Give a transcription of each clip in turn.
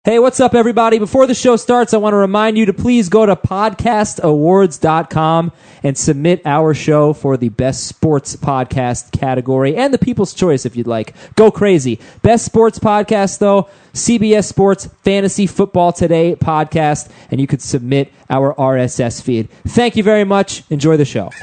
Hey, what's up, everybody? Before the show starts, I want to remind you to please go to podcastawards.com and submit our show for the Best Sports Podcast category and the People's Choice, if you'd like. Go crazy. Best Sports Podcast, though, CBS Sports Fantasy Football Today podcast, and you could submit our RSS feed. Thank you very much. Enjoy the show.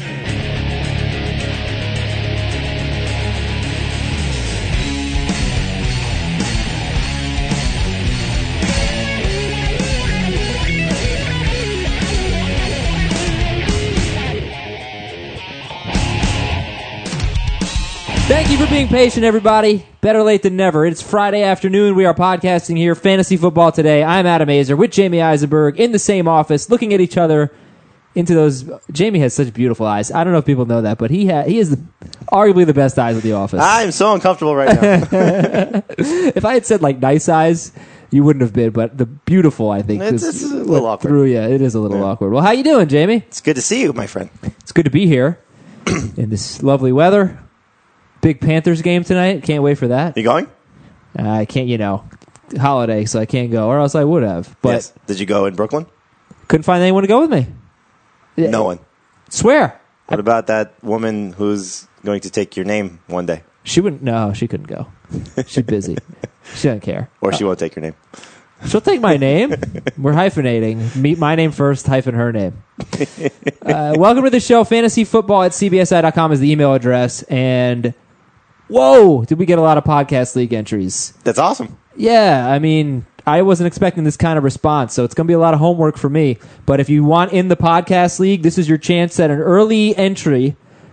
Thank you for being patient, everybody. Better late than never. It's Friday afternoon. We are podcasting here, Fantasy Football Today. I'm Adam Azer with Jamie Eisenberg in the same office, looking at each other into those. Jamie has such beautiful eyes. I don't know if people know that, but he is arguably the best eyes of the office. I'm so uncomfortable right now. If I had said like nice eyes, you wouldn't have been, but the beautiful, I think, it's a little awkward. Through you. It is a little awkward. Well, how you doing, Jamie? It's good to see you, my friend. It's good to be here in this lovely weather. Big Panthers game tonight. Can't wait for that. You going? I can't, holiday, so I can't go, or else I would have. But yes. Did you go in Brooklyn? Couldn't find anyone to go with me. No one. Swear. What about that woman who's going to take your name one day? She wouldn't. No, she couldn't go. She's busy. She doesn't care. Or she won't take your name. She'll take my name. We're hyphenating. Meet my name first, hyphen her name. Welcome to the show. FantasyFootball@cbsi.com is the email address. And whoa, did we get a lot of podcast league entries? That's awesome. Yeah, I mean, I wasn't expecting this kind of response, so it's going to be a lot of homework for me. But if you want in the podcast league, this is your chance at an early entry.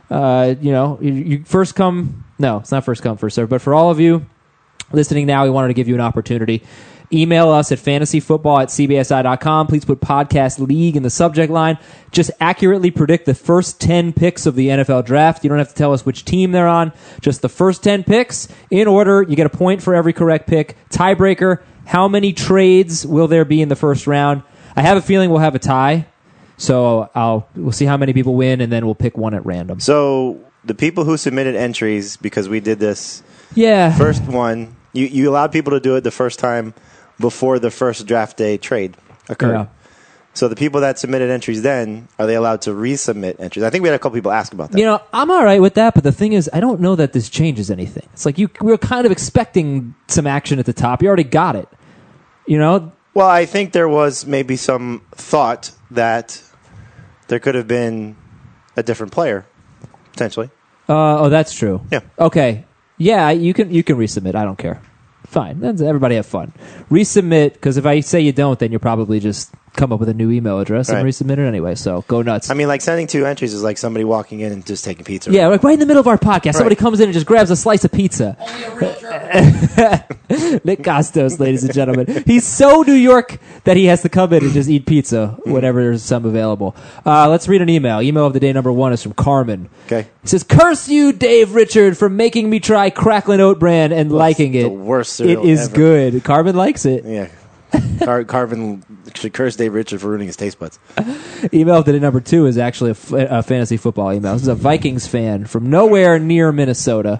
You first come. No, it's not first come, first serve. But for all of you listening now, we wanted to give you an opportunity. Email us at fantasyfootball@cbsi.com. Please put podcast league in the subject line. Just accurately predict the first 10 picks of the NFL draft. You don't have to tell us which team they're on. Just the first 10 picks in order. You get a point for every correct pick. Tiebreaker, how many trades will there be in the first round? I have a feeling we'll have a tie. So we'll see how many people win, and then we'll pick one at random. So the people who submitted entries, because we did this first one, you allowed people to do it the first time before the first draft day trade occurred. Yeah. So the people that submitted entries then, are they allowed to resubmit entries? I think we had a couple people ask about that. I'm all right with that, but the thing is, I don't know that this changes anything. It's like we were kind of expecting some action at the top. You already got it. Well, I think there was maybe some thought that there could have been a different player, potentially. That's true. Yeah. Okay. Yeah, you can resubmit. I don't care. Fine. Everybody have fun. Resubmit, because if I say you don't, then you'll probably just come up with a new email address and resubmit it anyway. So go nuts. I mean, like sending 2 entries is like somebody walking in and just taking pizza. Yeah, like right in the middle of our podcast, somebody comes in and just grabs a slice of pizza. Only a real jerk. Nick Costos, ladies and gentlemen. He's so New York that he has to come in and just eat pizza whenever there's some available. Let's read an email. Email of the day number 1 is from Carmen. Okay. It says, "Curse you, Dave Richard, for making me try Cracklin' Oat Bran and liking it. The worst cereal It is ever. Good. Carmen likes it." Yeah. Carvin should curse Dave Richard for ruining his taste buds. Email of the day number 2 is actually a fantasy football email. This is a Vikings fan from nowhere near Minnesota.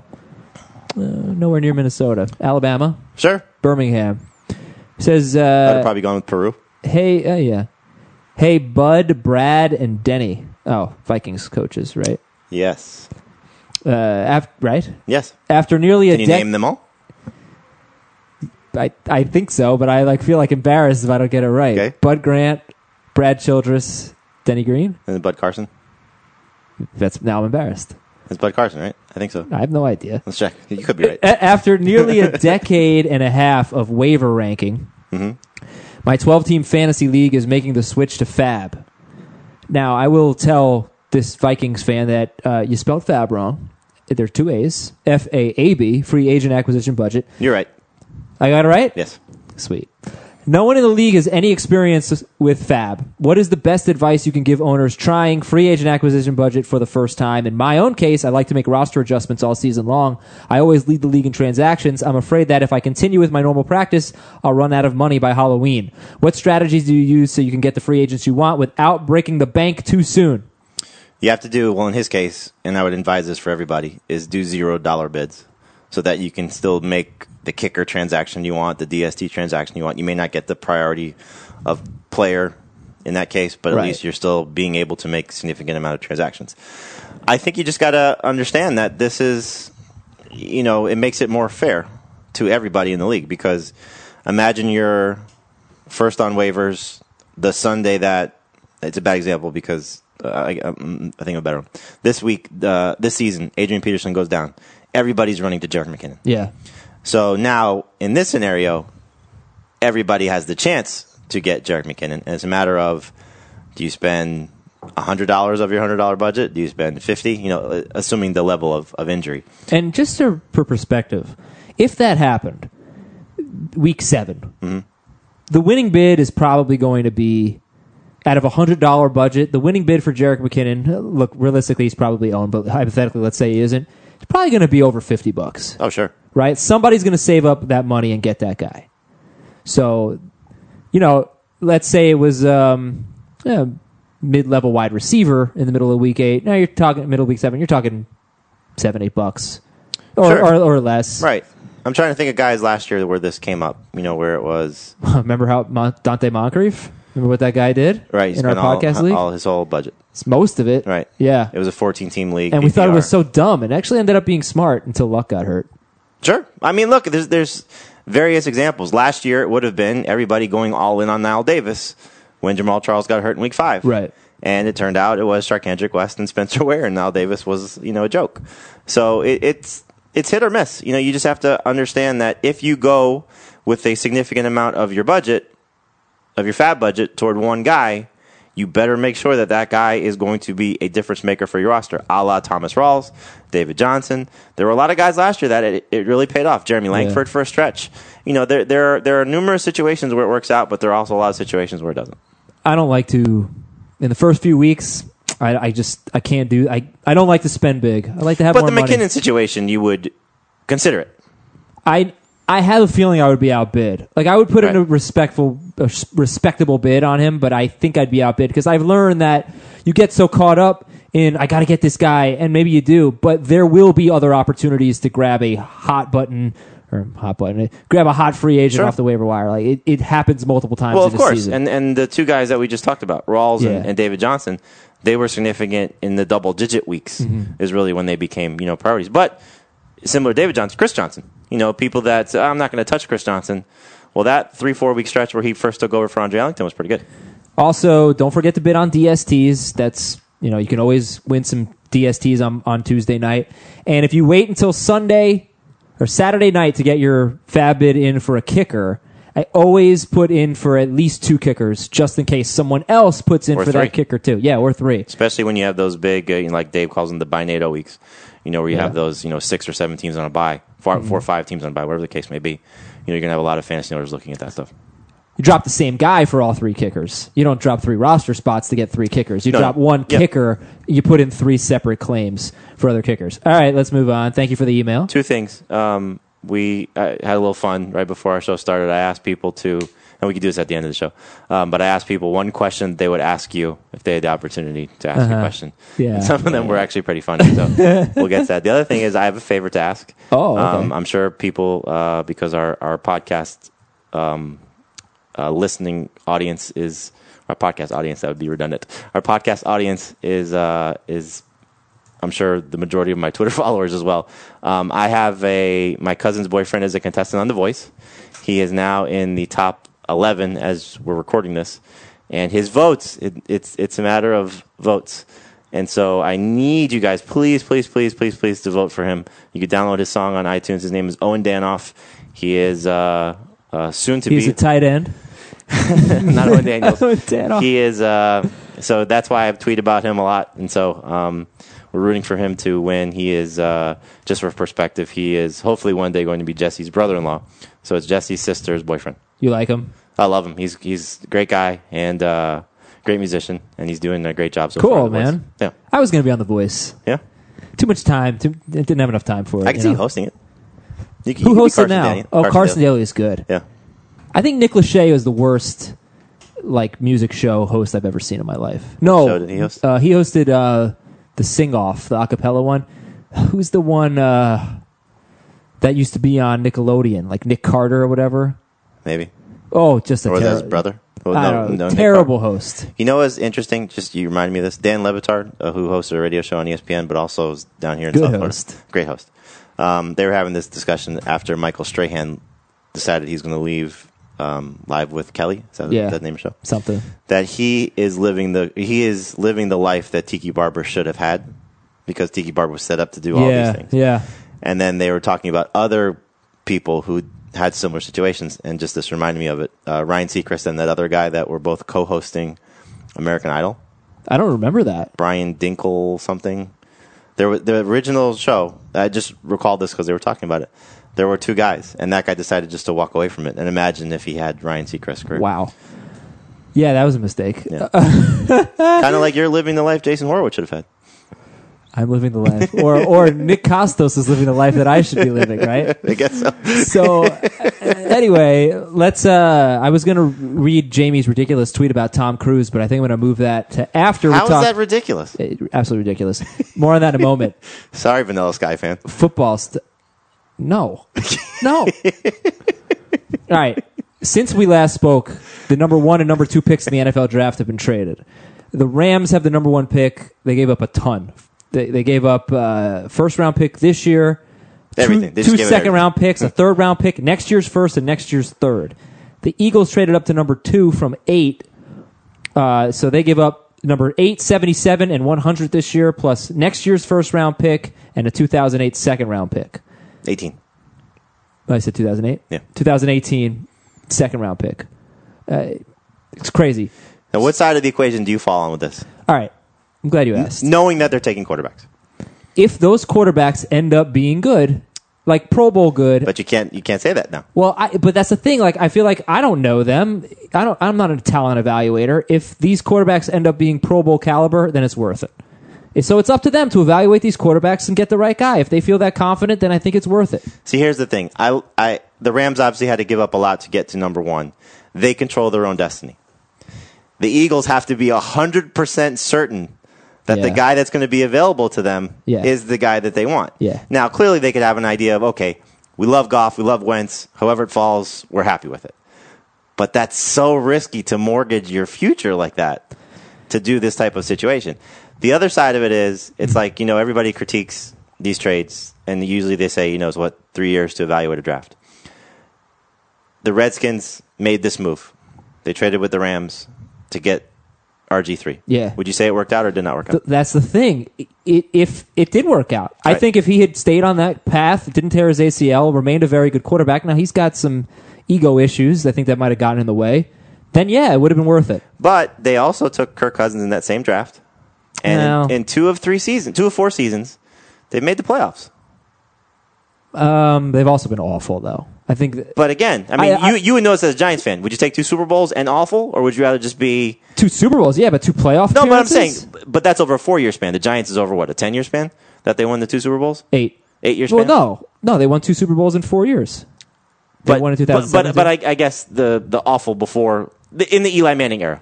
Alabama. Sure. Birmingham. Says, I'd have probably gone with Peru. Hey, yeah. Hey, Bud, Brad, and Denny. Oh, Vikings coaches, right? Yes. Right? Yes. After nearly Can you name them all? I think so, but I feel like embarrassed if I don't get it right. Okay. Bud Grant, Brad Childress, Denny Green. And then Bud Carson. Now I'm embarrassed. It's Bud Carson, right? I think so. I have no idea. Let's check. You could be right. After nearly a decade and a half of waiver ranking, my 12-team fantasy league is making the switch to Fab. Now, I will tell this Vikings fan that you spelled Fab wrong. There are 2 A's. F-A-A-B, free agent acquisition budget. You're right. I got it right? Yes. Sweet. No one in the league has any experience with Fab. What is the best advice you can give owners trying free agent acquisition budget for the first time? In my own case, I like to make roster adjustments all season long. I always lead the league in transactions. I'm afraid that if I continue with my normal practice, I'll run out of money by Halloween. What strategies do you use so you can get the free agents you want without breaking the bank too soon? You have to do, well, in his case, and I would advise this for everybody, is do $0 bids. so that you can still make the kicker transaction you want, the DST transaction you want. You may not get the priority of player in that case, but at least you're still being able to make a significant amount of transactions. I think you just got to understand that this is, it makes it more fair to everybody in the league, because imagine you're first on waivers the Sunday that, it's a bad example because I think a better one. This week, this season, Adrian Peterson goes down. Everybody's running to Jerick McKinnon. Yeah. So now, in this scenario, everybody has the chance to get Jerick McKinnon. And it's a matter of, do you spend $100 of your $100 budget? Do you spend $50? Assuming the level of injury. And just for perspective, if that happened, week 7, the winning bid is probably going to be, out of a $100 budget, the winning bid for Jerick McKinnon, look, realistically, he's probably owned, but hypothetically, let's say he isn't, it's probably going to be over $50. Oh, sure. Right? Somebody's going to save up that money and get that guy. So, let's say it was mid-level wide receiver in the middle of week 8. Now you're talking middle of week 7. You're talking $7-8 or less. Right. I'm trying to think of guys last year where this came up. Where it was. Remember how Dante Moncrief? Remember what that guy did? Right. He in our podcast league. All his whole budget. It's most of it. Right. Yeah. It was a 14-team league. And we thought it was so dumb. It actually ended up being smart until Luck got hurt. Sure. I mean, look, there's various examples. Last year, it would have been everybody going all in on Knile Davis when Jamal Charles got hurt in week 5. Right. And it turned out it was Charkandrick West and Spencer Ware, and Knile Davis was, a joke. So it's hit or miss. You just have to understand that if you go with a significant amount of your budget, of your fab budget, toward one guy, you better make sure that guy is going to be a difference maker for your roster, a la Thomas Rawls, David Johnson. There were a lot of guys last year that it really paid off. Jeremy Langford for a stretch. There are numerous situations where it works out, but there are also a lot of situations where it doesn't. I don't like to, in the first few weeks, I can't do, I don't like to spend big. I like to have more money. But the McKinnon situation, you would consider it. I have a feeling I would be outbid. Like, I would put in a respectable bid on him, but I think I'd be outbid because I've learned that you get so caught up in, I got to get this guy, and maybe you do, but there will be other opportunities to grab a grab a hot free agent off the waiver wire. Like, it happens multiple times in the season. And the two guys that we just talked about, Rawls and David Johnson, they were significant in the double-digit weeks is really when they became, priorities. But similar to David Johnson, Chris Johnson. People that say, I'm not going to touch Chris Johnson. Well, that 3-4 week stretch where he first took over for Andre Ellington was pretty good. Also, don't forget to bid on DSTs. That's, you can always win some DSTs on Tuesday night. And if you wait until Sunday or Saturday night to get your fab bid in for a kicker, I always put in for at least 2 kickers just in case someone else puts in for that kicker too. Yeah, or 3. Especially when you have those big, like Dave calls them the binado weeks. Where you have those, 6 or 7 teams on a bye, 4 or 5 teams on a bye, whatever the case may be. You're going to have a lot of fantasy owners looking at that stuff. You drop the same guy for all 3 kickers. You don't drop 3 roster spots to get 3 kickers. You drop one kicker, you put in 3 separate claims for other kickers. All right, let's move on. Thank you for the email. 2 things. We had a little fun right before our show started. I asked people to, and we could do this at the end of the show, but I asked people one question they would ask you if they had the opportunity to ask you a question. Yeah. And some of them were actually pretty funny, so we'll get to that. The other thing is I have a favor to ask. Oh, okay. I'm sure people, because our podcast listening audience is, our podcast audience, that would be redundant. Our podcast audience is I'm sure the majority of my Twitter followers as well. I have my cousin's boyfriend is a contestant on The Voice. He is now in the top 11 as we're recording this, and his votes, it's a matter of votes. And so I need you guys, please to vote for him. You can download his song on iTunes. His name is Owen Danoff. He is soon to be. He's a tight end. Not Owen Daniels. Owen Danoff. He is. So that's why I've tweeted about him a lot, and so we're rooting for him to win. He is, just for perspective, he is hopefully one day going to be Jesse's brother-in-law. So it's Jesse's sister's boyfriend. You like him? I love him. He's a great guy and great musician, and he's doing a great job so far. Cool, man. Yeah. I was going to be on The Voice. Yeah. Too much time. Didn't have enough time for it. I can see you hosting it. Who hosts it now? Carson Daly is good. Yeah. I think Nick Lachey is the worst music show host I've ever seen in my life. No. Show did he host? He hosted the Sing Off, the a cappella one. Who's the one? that used to be on Nickelodeon, like Nick Carter or whatever. Maybe. Oh, just a or his brother. No, terrible host. You know what's interesting? Just you reminded me of this. Dan Le Batard, who hosts a radio show on ESPN, but also is down here in South Florida. Great host. They were having this discussion after Michael Strahan decided he's going to leave Live with Kelly. Is that the name of the show? Something. That he is living the life that Tiki Barber should have had, because Tiki Barber was set up to do all these things. Yeah. And then they were talking about other people who had similar situations, and just this reminded me of it. Ryan Seacrest and that other guy that were both co-hosting American Idol. I don't remember that. Brian Dinkle something. The original show, I just recalled this because they were talking about it. There were two guys, and that guy decided just to walk away from it. And imagine if he had Ryan Seacrest's career. Wow. Yeah, that was a mistake. Yeah. Kind of like you're living the life Jason Horowitz should have had. I'm living the life. Or Nick Costos is living the life that I should be living, right? I guess so. So, anyway, let's... I was going to read Jamie's ridiculous tweet about Tom Cruise, but I think I'm going to move that to after we talk... How is that ridiculous? Absolutely ridiculous. More on that in a moment. Sorry, Vanilla Sky fan. Football... No. All right. Since we last spoke, the number 1 and number 2 picks in the NFL draft have been traded. The Rams have the number 1 pick. They gave up a ton. They gave up first-round pick this year, everything. Two second-round picks, a third-round pick, next year's first and next year's third. The Eagles traded up to number 2 from 8, so they gave up number 8, 77, and 100 this year, plus next year's first-round pick and a 2008 second-round pick. 18. I said 2008? Yeah. 2018 second-round pick. It's crazy. Now, what side of the equation do you fall on with this? All right. I'm glad you asked. Knowing that they're taking quarterbacks. If those quarterbacks end up being good, like Pro Bowl good, but you can't say that now. Well, but that's the thing. Like, I feel like I don't know them. I'm not a talent evaluator. If these quarterbacks end up being Pro Bowl caliber, then it's worth it. So it's up to them to evaluate these quarterbacks and get the right guy. If they feel that confident, then I think it's worth it. See, here's the thing. The Rams obviously had to give up a lot to get to number 1. They control their own destiny. The Eagles have to be 100% certain that the guy that's going to be available to them is the guy that they want. Yeah. Now, clearly they could have an idea of, okay, we love Goff, we love Wentz, however it falls, we're happy with it. But that's so risky to mortgage your future like that, to do this type of situation. The other side of it is, it's like, everybody critiques these trades, and usually they say, 3 years to evaluate a draft. The Redskins made this move. They traded with the Rams to get RG3. Yeah. Would you say it worked out or did not work out? That's the thing. If it did work out. Right. I think if he had stayed on that path, didn't tear his ACL, remained a very good quarterback. Now, he's got some ego issues. I think that might have gotten in the way. Then, it would have been worth it. But they also took Kirk Cousins in that same draft. And in 2 of 4 seasons, they've made the playoffs. They've also been awful, though. I think. But again, you would know this as a Giants fan. Would you take 2 Super Bowls and awful, or would you rather just be 2 Super Bowls? Yeah, but 2 playoff. No, but I'm saying, but that's over a 4-year span. The Giants is over what, a 10-year span that they won the 2 Super Bowls? 8 years span. Well, no, they won 2 Super Bowls in 4 years. They won in 2017. But I guess the awful before in the Eli Manning era.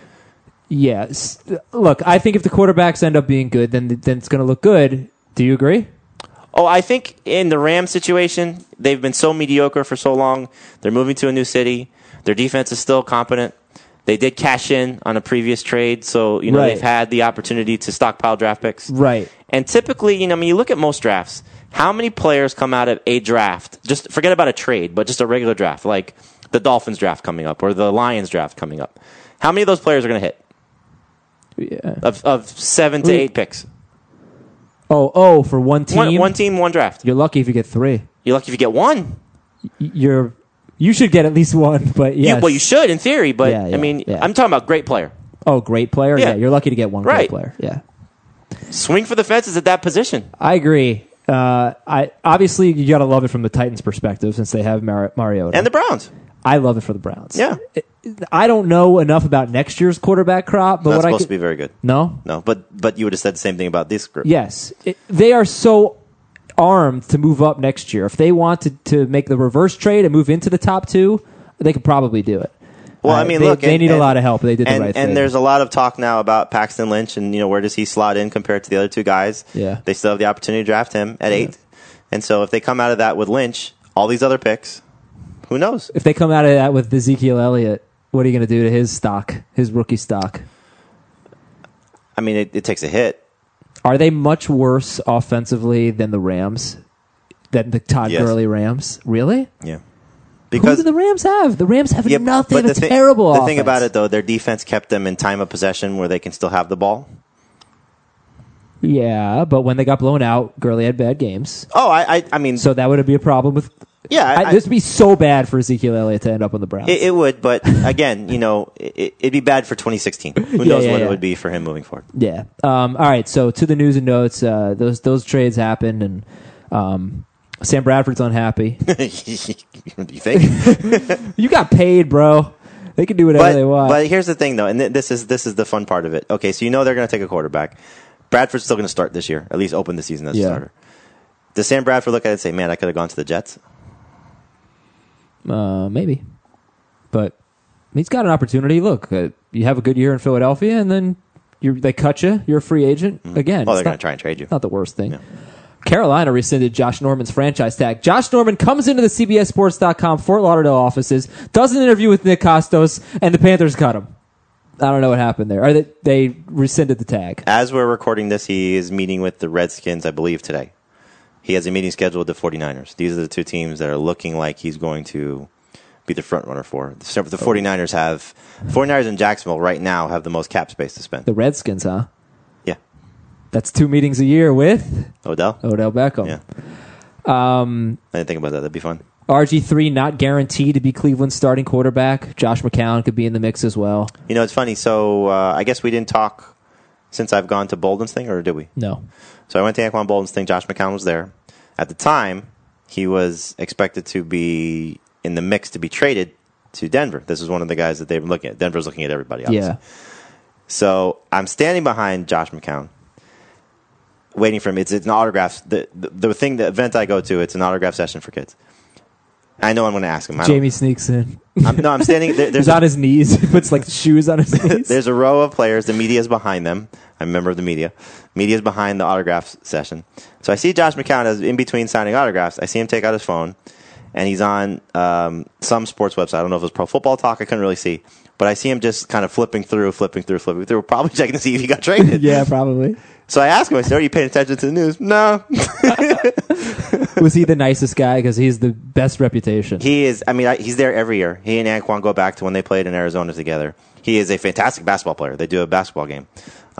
Yes. Look, I think if the quarterbacks end up being good, then it's going to look good. Do you agree? Oh, I think in the Rams situation, they've been so mediocre for so long. They're moving to a new city. Their defense is still competent. They did cash in on a previous trade, so they've had the opportunity to stockpile draft picks. Right. And typically, you look at most drafts. How many players come out of a draft? Just forget about a trade, but just a regular draft, like the Dolphins draft coming up or the Lions draft coming up. How many of those players are going to hit? Yeah. Of 7 to 8 picks. Oh, for one team? One team, one draft. You're lucky if you get 3. You're lucky if you get 1. You should get at least 1, but yes. Well, you should in theory, but I'm talking about great player. Oh, great player? Yeah, you're lucky to get 1 great player. Yeah. Swing for the fences at that position. I agree. Obviously, you got to love it from the Titans' perspective since they have Mariota. And the Browns. I love it for the Browns. Yeah. I don't know enough about next year's quarterback crop, but not supposed to be very good. No, but you would have said the same thing about this group. Yes, they are so armed to move up next year. If they wanted to make the reverse trade and move into the top 2, they could probably do it. Well, they need a lot of help. They did the right thing. And there's a lot of talk now about Paxton Lynch and where does he slot in compared to the other 2 guys. Yeah, they still have the opportunity to draft him at 8. And so if they come out of that with Lynch, all these other picks, who knows? If they come out of that with Ezekiel Elliott, what are you going to do to his stock, his rookie stock? I mean, it takes a hit. Are they much worse offensively than the Rams? Than the Todd Gurley Rams? Really? Yeah. Because who do the Rams have? The Rams have nothing. But terrible offense. The thing about it, though, their defense kept them in time of possession where they can still have the ball. Yeah, but when they got blown out, Gurley had bad games. Oh, I mean... So that would be a problem with... Yeah. This would be so bad for Ezekiel Elliott to end up on the Browns. It would, but again, it'd be bad for 2016. Who knows what it would be for him moving forward. Yeah. All right, so to the news and notes, those trades happened, and Sam Bradford's unhappy. You think? You got paid, bro. They can do whatever they want. But here's the thing, though, and this is the fun part of it. Okay, so they're going to take a quarterback. Bradford's still going to start this year, at least open the season as a starter. Does Sam Bradford look at it and say, man, I could have gone to the Jets? Maybe. But he's got an opportunity. Look, you have a good year in Philadelphia, and then they cut you. You're a free agent. Again, well, they're going to try and trade you. Not the worst thing. Yeah. Carolina rescinded Josh Norman's franchise tag. Josh Norman comes into the CBSSports.com Fort Lauderdale offices, does an interview with Nick Costos, and the Panthers cut him. I don't know what happened there. Or they rescinded the tag. As we're recording this, he is meeting with the Redskins, I believe, today. He has a meeting scheduled with the 49ers. These are the two teams that are looking like he's going to be the front runner for. The 49ers in Jacksonville right now have the most cap space to spend. The Redskins, huh? Yeah. That's 2 meetings a year with Odell Beckham. Yeah. I didn't think about that. That'd be fun. RG3 not guaranteed to be Cleveland's starting quarterback. Josh McCown could be in the mix as well. It's funny. So I guess we didn't talk since I've gone to Bolden's thing, or did we? No. So I went to Anquan Bolden's thing. Josh McCown was there. At the time, he was expected to be in the mix to be traded to Denver. This is one of the guys that they've been looking at. Denver's looking at everybody, obviously. Yeah. So I'm standing behind Josh McCown, waiting for him. It's an autograph. The event I go to, it's an autograph session for kids. I know I'm going to ask him. Jamie sneaks in. I'm standing. He's on his knees. He puts shoes on his knees. There's a row of players. The media is behind them. I'm a member of the media. Media is behind the autograph session. So I see Josh McCown as in between signing autographs. I see him take out his phone, and he's on some sports website. I don't know if it was Pro Football Talk. I couldn't really see. But I see him just kind of flipping through, probably checking to see if he got traded. Yeah, probably. So I asked him, I said, are you paying attention to the news? No. Was he the nicest guy? Because he's the best reputation. He is. I mean, he's there every year. He and Anquan go back to when they played in Arizona together. He is a fantastic basketball player. They do a basketball game.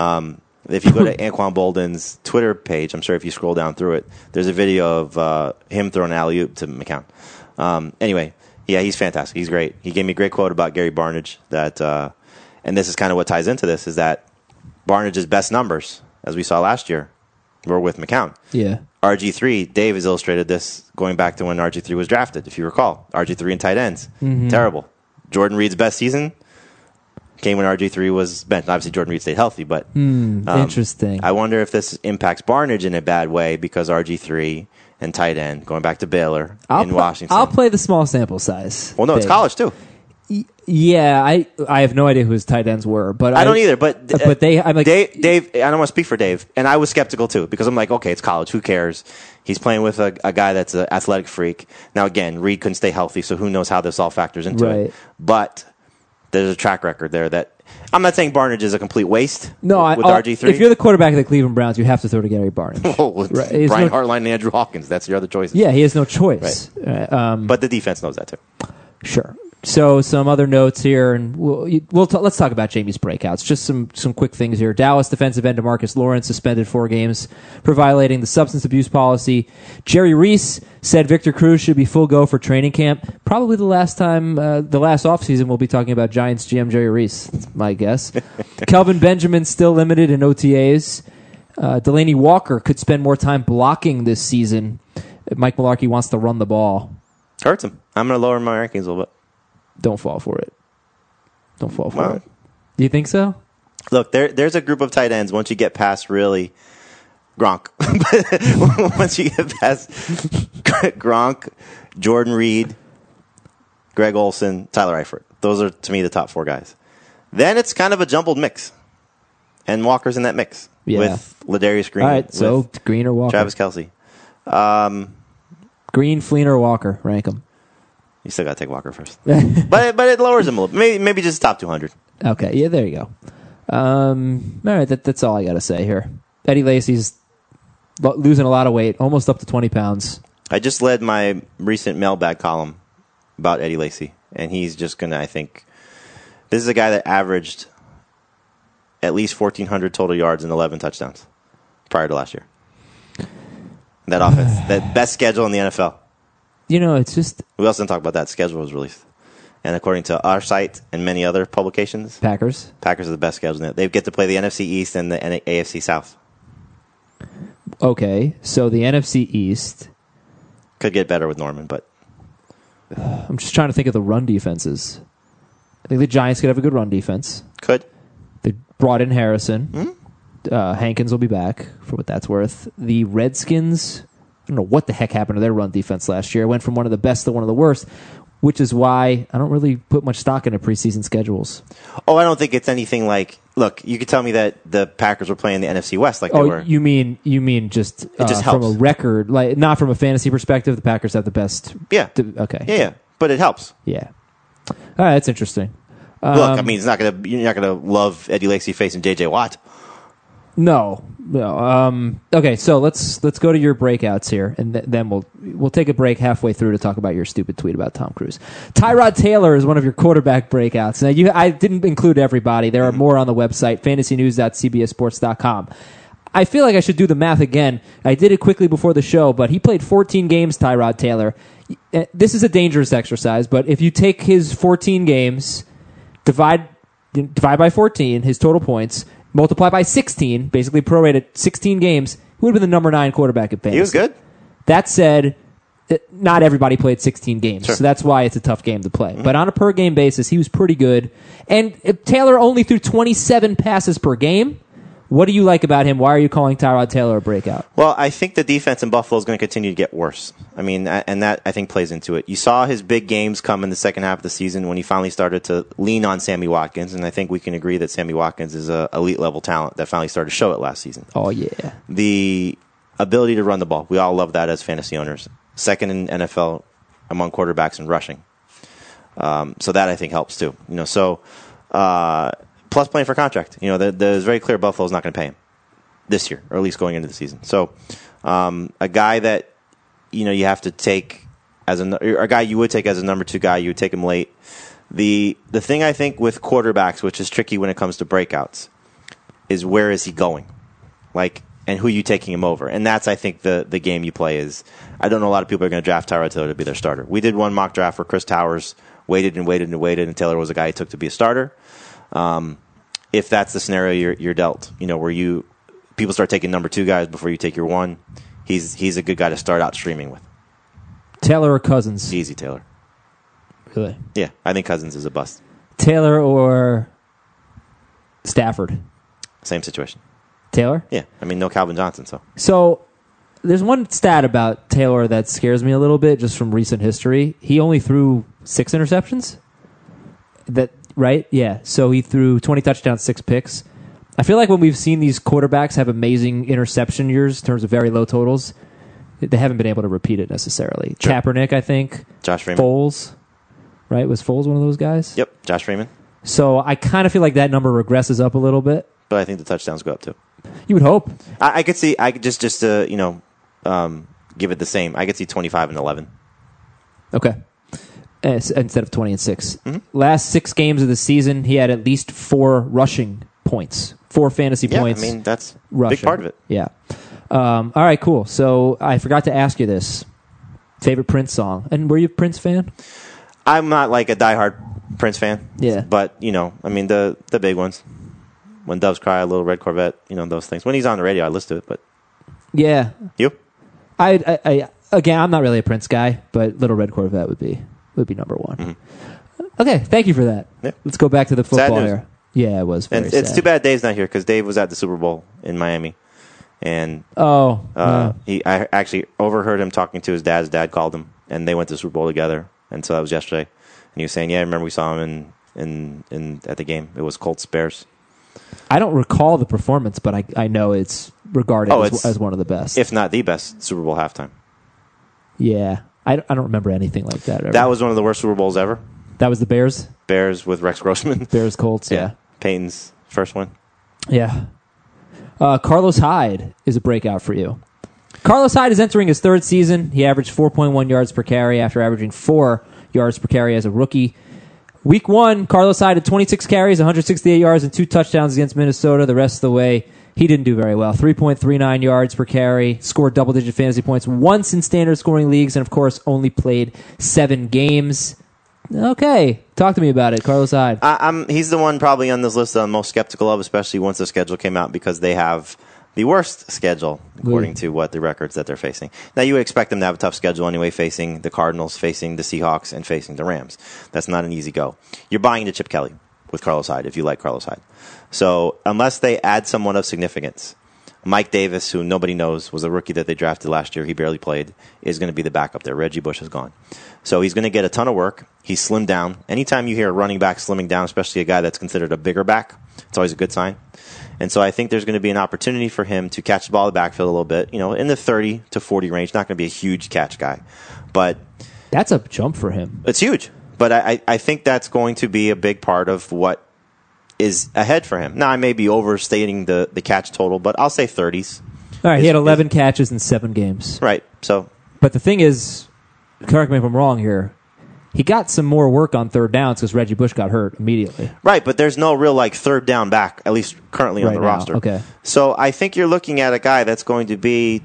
If you go to Anquan Bolden's Twitter page, I'm sure if you scroll down through it, there's a video of him throwing an alley-oop to McCown. Anyway, yeah, he's fantastic. He's great. He gave me a great quote about Gary Barnidge. And this is kind of what ties into this, is that Barnidge's best numbers, as we saw last year, were with McCown. Yeah. RG3, Dave has illustrated this going back to when RG3 was drafted, if you recall. RG3 and tight ends. Mm-hmm. Terrible. Jordan Reed's best season came when RG3 was benched. Obviously, Jordan Reed stayed healthy, but... interesting. I wonder if this impacts Barnidge in a bad way because RG3 and tight end, going back to Baylor in Washington. I'll play the small sample size. Well, no, it's college, too. Yeah, I have no idea who his tight ends were, but I don't either. But I'm like Dave. I don't want to speak for Dave, and I was skeptical too because I'm like, okay, it's college. Who cares? He's playing with a guy that's an athletic freak. Now again, Reed couldn't stay healthy, so who knows how this all factors into it. But there's a track record there that I'm not saying Barnidge is a complete waste. No, with RG3. If you're the quarterback of the Cleveland Browns, you have to throw to Gary Barnidge. Brian Hartline and Andrew Hawkins. That's your other choices. Yeah, he has no choice. Right. But the defense knows that too. Sure. So some other notes here, and let's talk about Jamie's breakouts. Just some quick things here. Dallas defensive end DeMarcus Lawrence suspended 4 games for violating the substance abuse policy. Jerry Reese said Victor Cruz should be full go for training camp. Probably the last offseason we'll be talking about Giants GM Jerry Reese. That's my guess. Kelvin Benjamin still limited in OTAs. Delaney Walker could spend more time blocking this season. Mike Mularkey wants to run the ball. Hurts him. I'm going to lower my rankings a little bit. Don't fall for it. Don't fall for it. Do you think so? Look, there's a group of tight ends once you get past really Gronk. Once you get past Gronk, Jordan Reed, Greg Olsen, Tyler Eifert. Those are, to me, the top 4 guys. Then it's kind of a jumbled mix. And Walker's in that mix with Ladarius Green. All right, so Green or Walker. Travis Kelce. Green, Fleener, Walker. Rank them. You still got to take Walker first. but it lowers him a little. Maybe just top 200. Okay, yeah, there you go. All right, that's all I got to say here. Eddie Lacy's losing a lot of weight, almost up to 20 pounds. I just led my recent mailbag column about Eddie Lacy, and he's just going to, I think, this is a guy that averaged at least 1,400 total yards and 11 touchdowns prior to last year. That offense, that best schedule in the NFL. It's just... We also didn't talk about that. Schedule was released. And according to our site and many other publications... Packers are the best schedule. They get to play the NFC East and the AFC South. Okay, so the NFC East... Could get better with Norman, but... I'm just trying to think of the run defenses. I think the Giants could have a good run defense. Could. They brought in Harrison. Hankins will be back, for what that's worth. The Redskins... I don't know what the heck happened to their run defense last year. It went from one of the best to one of the worst, which is why I don't really put much stock into preseason schedules. Oh, I don't think it's anything like... Look, you could tell me that the Packers were playing the NFC West like they were. You mean just, it just from helps. a record, like not from a fantasy perspective, the Packers have the best... Yeah. Okay. Yeah, but it helps. Yeah. All right, that's interesting. Look, I mean, you're not gonna love Eddie Lacy facing J.J. Watt. No. Okay, so let's go to your breakouts here, and then we'll take a break halfway through to talk about your stupid tweet about Tom Cruise. Tyrod Taylor is one of your quarterback breakouts. Now, I didn't include everybody. There are more on the website, fantasynews.cbssports.com. I feel like I should do the math again. I did it quickly before the show, but he played 14 games, Tyrod Taylor. This is a dangerous exercise, but if you take his 14 games, divide by 14, his total points, multiply by 16, basically prorated 16 games, he would have been the number 9 quarterback at fantasy. He was good. That said, not everybody played 16 games, sure. So that's why it's a tough game to play. But on a per-game basis, he was pretty good. And if Taylor only threw 27 passes per game. What do you like about him? Why are you calling Tyrod Taylor a breakout? Well, I think the defense in Buffalo is going to continue to get worse. I mean, and that, I think, plays into it. You saw his big games come in the second half of the season when he finally started to lean on Sammy Watkins, and I think we can agree that Sammy Watkins is an elite-level talent that finally started to show it last season. Oh, yeah. The ability to run the ball. We all love that as fantasy owners. Second in NFL among quarterbacks in rushing. So that, I think, helps, too. Plus playing for contract. There's very clear Buffalo's not going to pay him this year, or at least going into the season. So a guy that you have to take as a guy you would take as a number 2 guy, you would take him late. The thing I think with quarterbacks, which is tricky when it comes to breakouts, is where is he going, and who are you taking him over? And that's, I think, the game you play is. I don't know a lot of people are going to draft Tyrod Taylor to be their starter. We did one mock draft where Chris Towers waited and waited and waited, and Taylor was a guy he took to be a starter. If that's the scenario you're dealt, where people start taking number 2 guys before you take your 1, he's a good guy to start out streaming with. Taylor or Cousins? Easy Taylor. Really? Yeah, I think Cousins is a bust. Taylor or Stafford? Same situation. Taylor? Yeah, I mean, no Calvin Johnson, So there's one stat about Taylor that scares me a little bit, just from recent history. He only threw 6 interceptions. Right? Yeah. So he threw 20 touchdowns, 6 picks. I feel like when we've seen these quarterbacks have amazing interception years in terms of very low totals, they haven't been able to repeat it necessarily. Sure. Kaepernick, I think. Josh Freeman. Foles. Right? Was Foles one of those guys? Yep. Josh Freeman. So I kind of feel like that number regresses up a little bit. But I think the touchdowns go up too. You would hope. I could see, just to, give it the same. I could see 25 and 11. Okay. Instead of 20 and 6. Mm-hmm. Last 6 games of the season, he had at least 4 rushing points, 4 fantasy points. I mean, that's rushing. A big part of it. Yeah. All right, cool. So I forgot to ask you this. Favorite Prince song? And were you a Prince fan? I'm not like a diehard Prince fan. Yeah. But, the big ones. When Doves Cry, Little Red Corvette, those things. When he's on the radio, I listen to it, but... Yeah. You? Again, I'm not really a Prince guy, but Little Red Corvette would be number 1. Mm-hmm. Okay, thank you for that. Yeah. Let's go back to the football here. Yeah, it was very and sad. It's too bad Dave's not here, because Dave was at the Super Bowl in Miami. And I actually overheard him talking to his dad's dad, called him, and they went to the Super Bowl together. And so that was yesterday. And he was saying, yeah, I remember we saw him in at the game. It was Colts Bears. I don't recall the performance, but I know it's regarded as one of the best. If not the best Super Bowl halftime. Yeah. I don't remember anything like that ever. That was one of the worst Super Bowls ever. That was the Bears? Bears with Rex Grossman. Bears Colts, yeah. Peyton's first one. Yeah. Carlos Hyde is a breakout for you. Carlos Hyde is entering his third season. He averaged 4.1 yards per carry after averaging 4 yards per carry as a rookie. Week 1, Carlos Hyde had 26 carries, 168 yards, and 2 touchdowns against Minnesota. The rest of the way, he didn't do very well. 3.39 yards per carry, scored double-digit fantasy points once in standard scoring leagues, and, of course, only played 7 games. Okay, talk to me about it, Carlos Hyde. He's the one probably on this list that I'm most skeptical of, especially once the schedule came out, because they have the worst schedule, according to what the records that they're facing. Now, you would expect them to have a tough schedule anyway, facing the Cardinals, facing the Seahawks, and facing the Rams. That's not an easy go. You're buying into Chip Kelly with Carlos Hyde, if you like Carlos Hyde. So, unless they add someone of significance, Mike Davis, who nobody knows, was a rookie that they drafted last year. He barely played, is going to be the backup there. Reggie Bush is gone. So he's going to get a ton of work. He's slimmed down. Anytime you hear a running back slimming down, especially a guy that's considered a bigger back, it's always a good sign. And so I think there's going to be an opportunity for him to catch the ball in the backfield a little bit, in the 30 to 40 range. Not going to be a huge catch guy. But that's a jump for him. It's huge. But I think that's going to be a big part of what is ahead for him. Now, I may be overstating the catch total, but I'll say 30s. All right, he had 11 catches in 7 games. Right. But the thing is, correct me if I'm wrong here, he got some more work on third downs because Reggie Bush got hurt immediately. Right, but there's no real third down back, at least currently on the roster. Okay. So I think you're looking at a guy that's going to be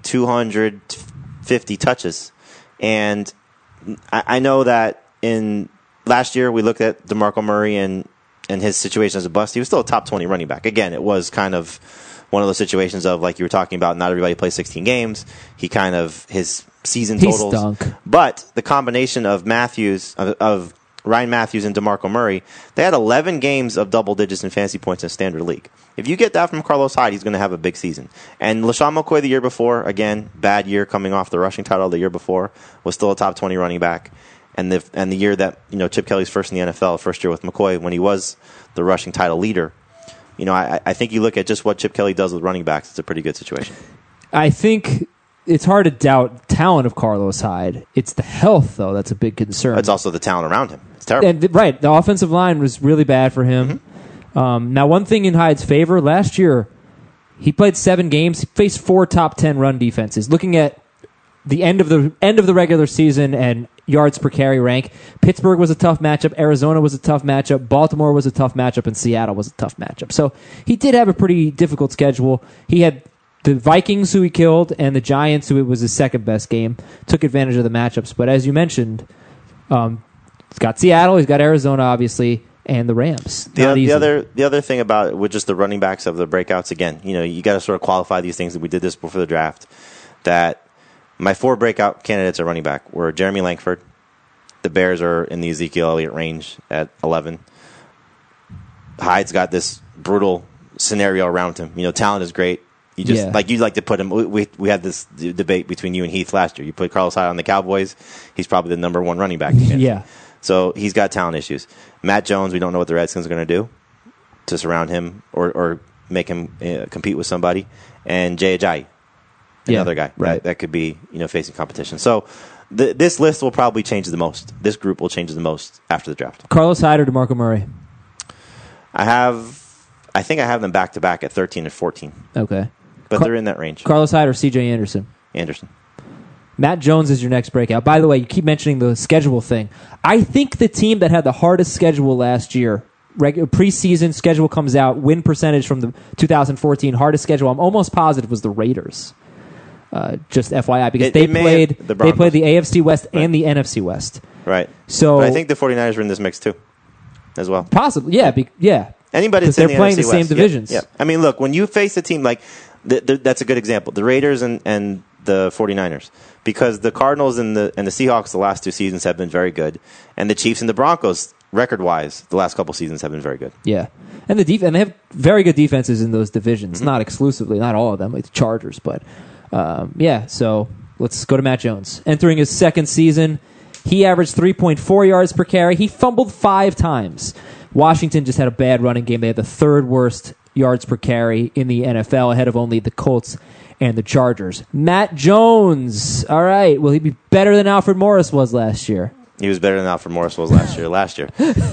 250 touches. And I know that in last year we looked at DeMarco Murray and his situation as a bust. He was still a top 20 running back. Again, it was kind of one of those situations of, like you were talking about, not everybody plays 16 games. His season totals. He stunk. But the combination of of Ryan Matthews and DeMarco Murray, they had 11 games of double digits in fantasy points in standard league. If you get that from Carlos Hyde, he's going to have a big season. And LaShawn McCoy the year before, again, bad year coming off the rushing title the year before, was still a top 20 running back. And the year that Chip Kelly's first in the NFL, first year with McCoy, when he was the rushing title leader, I think you look at just what Chip Kelly does with running backs, it's a pretty good situation. I think it's hard to doubt talent of Carlos Hyde. It's the health, though, that's a big concern. It's also the talent around him. It's terrible. And, right, the offensive line was really bad for him. Mm-hmm. Now, one thing in Hyde's favor, last year, he played 7 games. He faced 4 top 10 run defenses. Looking at the end of the regular season and yards per carry rank, Pittsburgh was a tough matchup, Arizona was a tough matchup, Baltimore was a tough matchup, and Seattle was a tough matchup. So he did have a pretty difficult schedule. He had the Vikings, who he killed, and the Giants, who it was his second best game, took advantage of the matchups. But as you mentioned, he's got Seattle, he's got Arizona, obviously, and the Rams. The other thing about it, with just the running backs of the breakouts, again, you got to sort of qualify these things. We did this before the draft, that my 4 breakout candidates at running back were Jeremy Langford. The Bears are in the Ezekiel Elliott range at 11. Hyde's got this brutal scenario around him. Talent is great. You just you'd like to put him. We had this debate between you and Heath last year. You put Carlos Hyde on the Cowboys, he's probably the number 1 running back. Yeah. So he's got talent issues. Matt Jones, we don't know what the Redskins are going to do to surround him or make him compete with somebody. And Jay Ajayi, another guy that could be facing competition. So this list will probably change the most. This group will change the most after the draft. Carlos Hyde or DeMarco Murray? I think I have them back to back at 13 and 14. Okay. But they're in that range. Carlos Hyde or C.J. Anderson? Anderson. Matt Jones is your next breakout. By the way, you keep mentioning the schedule thing. I think the team that had the hardest schedule last year, preseason schedule comes out, win percentage from the 2014 hardest schedule, I'm almost positive was the Raiders. Just FYI, because they played the AFC West and the NFC West. Right. So but I think the 49ers are in this mix too, as well. Possibly, yeah. Anybody that's they're in the playing NFC the same West. divisions. Yeah. I mean, look, when you face a team like that's a good example. The Raiders and the 49ers, because the Cardinals and the Seahawks the last 2 seasons have been very good, and the Chiefs and the Broncos record-wise the last couple seasons have been very good. Yeah, and and they have very good defenses in those divisions. Mm-hmm. Not exclusively, not all of them, like the Chargers, but So let's go to Matt Jones. Entering his second season, he averaged 3.4 yards per carry. He fumbled 5 times. Washington just had a bad running game. They had the 3rd worst yards per carry in the NFL, ahead of only the Colts and the Chargers. Matt Jones. All right. Will he be better than Alfred Morris was last year? He was better than Alfred Morris was last year.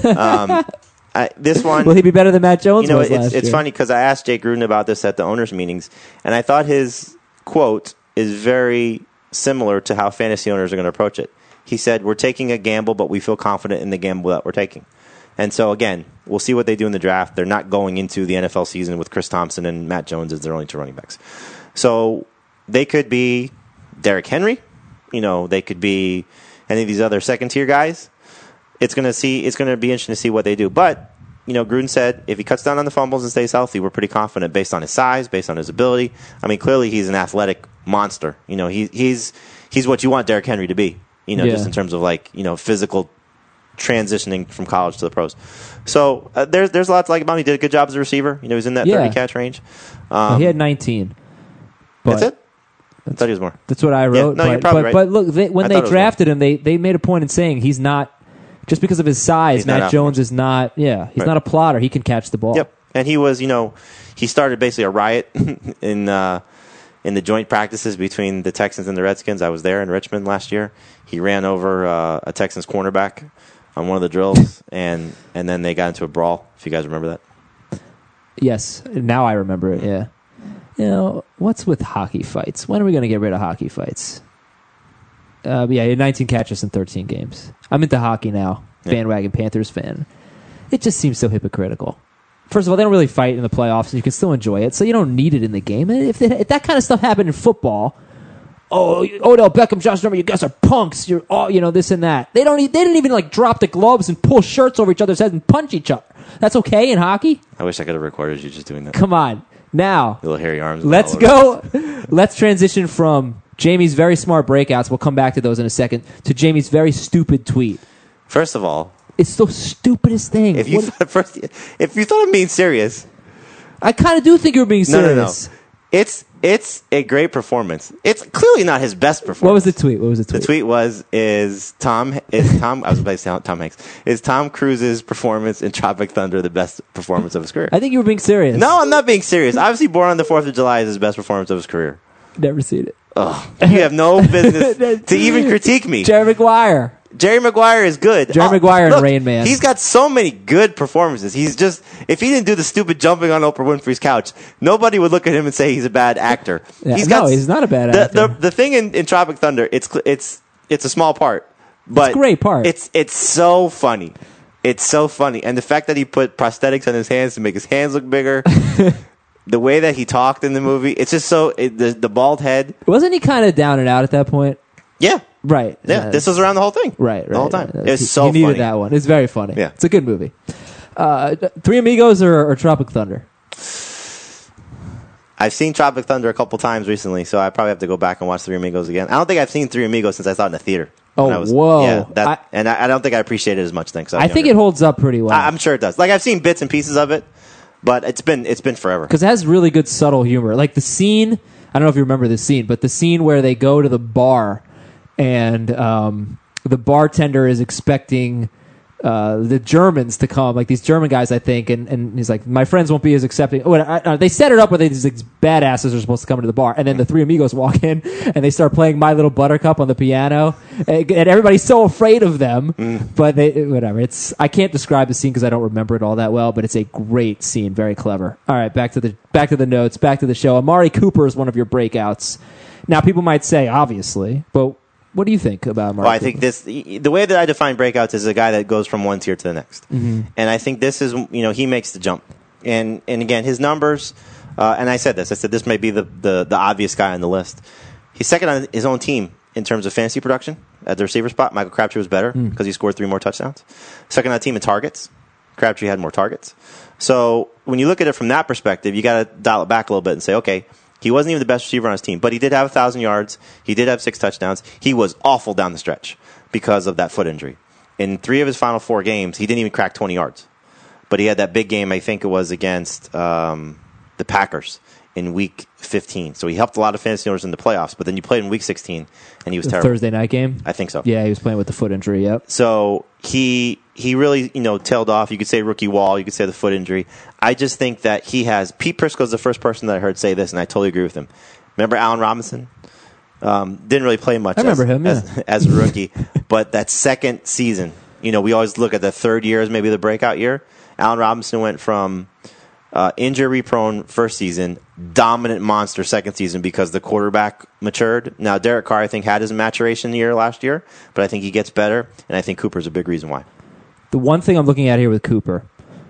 This one... Will he be better than Matt Jones was last year? It's funny because I asked Jake Gruden about this at the owners' meetings, and I thought his quote is very similar to how fantasy owners are going to approach it. He said, we're taking a gamble, but we feel confident in the gamble that we're taking. And so, again, we'll see what they do in the draft. They're not going into the NFL season with Chris Thompson and Matt Jones as their only 2 running backs. So they could be Derrick Henry. They could be any of these other second-tier guys. It's going to be interesting to see what they do. But, Gruden said if he cuts down on the fumbles and stays healthy, we're pretty confident based on his size, based on his ability. I mean, clearly he's an athletic monster. He's what you want Derrick Henry to be, just in terms of physical transitioning from college to the pros. So there's a lot to like about him. He did a good job as a receiver. He was in that 30 catch range. He had 19. That's it? I thought he was more. That's what I wrote. Yeah, no, you're probably right. But look, when they drafted him, they made a point in saying he's not, just because of his size, Matt Jones is not, he's not a plotter. He can catch the ball. Yep. And he was, he started basically a riot in the joint practices between the Texans and the Redskins. I was there in Richmond last year. He ran over a Texans cornerback on one of the drills, and then they got into a brawl, if you guys remember that. Yes. Now I remember it, yeah. What's with hockey fights? When are we going to get rid of hockey fights? He had 19 catches in 13 games. I'm into hockey now. Bandwagon Panthers fan. It just seems so hypocritical. First of all, they don't really fight in the playoffs, and you can still enjoy it, so you don't need it in the game. And if that kind of stuff happened in football, Odell Beckham, Josh Norman, you guys are punks. You're all, this and that. They didn't even drop the gloves and pull shirts over each other's heads and punch each other. That's okay in hockey? I wish I could have recorded you just doing that. Come on. Now, little hairy arms. Let's go. Let's transition from Jamie's very smart breakouts. We'll come back to those in a second. To Jamie's very stupid tweet. First of all, it's the stupidest thing. If you thought I'm being serious, I kind of do think you're being serious. No. It's a great performance. It's clearly not his best performance. What was the tweet? The tweet was is Tom Hanks. Is Tom Cruise's performance in Tropic Thunder the best performance of his career? I think you were being serious. No, I'm not being serious. Obviously, Born on the 4th of July is his best performance of his career. Never seen it. Oh, you have no business to even critique me. Jerry Maguire. Jerry Maguire is good. Jerry Maguire and Rain Man. He's got so many good performances. If he didn't do the stupid jumping on Oprah Winfrey's couch, nobody would look at him and say he's a bad actor. Yeah, he's not a bad actor. The thing in Tropic Thunder, it's a small part, but it's a great part. It's so funny. It's so funny, and the fact that he put prosthetics on his hands to make his hands look bigger. The way that he talked in the movie, it's just the bald head. Wasn't he kind of down and out at that point? Yeah. Right. Yeah, this was around the whole thing. Right. The whole time. It was so funny. He needed that one. It's very funny. Yeah. It's a good movie. Three Amigos or Tropic Thunder? I've seen Tropic Thunder a couple times recently, so I probably have to go back and watch Three Amigos again. I don't think I've seen Three Amigos since I saw it in the theater. Whoa. Yeah, I don't think I appreciate it as much then. I think it holds up pretty well. I'm sure it does. I've seen bits and pieces of it, but it's been forever. Because it has really good subtle humor. Like the scene, I don't know if you remember this scene, but the scene where they go to the bar and the bartender is expecting the Germans to come, like these German guys, I think, and he's like, my friends won't be as accepting. They set it up where these badasses are supposed to come into the bar, and then the Three Amigos walk in, and they start playing My Little Buttercup on the piano, and everybody's so afraid of them, but whatever. I can't describe the scene because I don't remember it all that well, but it's a great scene, very clever. All right, back to the notes, back to the show. Amari Cooper is one of your breakouts. Now, people might say, obviously, but what do you think about Amari Cooper? I think the way that I define breakouts is a guy that goes from one tier to the next. Mm-hmm. And I think this is, he makes the jump. And again, his numbers, and I said this may be the obvious guy on the list. He's second on his own team in terms of fantasy production at the receiver spot. Michael Crabtree was better because he scored 3 more touchdowns. Second on the team in targets. Crabtree had more targets. So when you look at it from that perspective, you got to dial it back a little bit and say, okay, he wasn't even the best receiver on his team, but he did have 1,000 yards. He did have 6 touchdowns. He was awful down the stretch because of that foot injury. In 3 of his final 4 games, he didn't even crack 20 yards. But he had that big game, I think it was against the Packers in Week 15. So he helped a lot of fantasy owners in the playoffs, but then you played in Week 16, and he was terrible. Thursday night game? I think so. Yeah, he was playing with the foot injury, yep. So he really, tailed off. You could say rookie wall. You could say the foot injury. I just think that he has... Pete Prisco's the first person that I heard say this, and I totally agree with him. Remember Allen Robinson? Didn't really play much. I remember him as a rookie, but that second season, we always look at the third year as maybe the breakout year. Allen Robinson went from injury-prone first season, dominant monster second season because the quarterback matured. Now, Derek Carr, I think, had his maturation year last year, but I think he gets better, and I think Cooper's a big reason why. The one thing I'm looking at here with Cooper,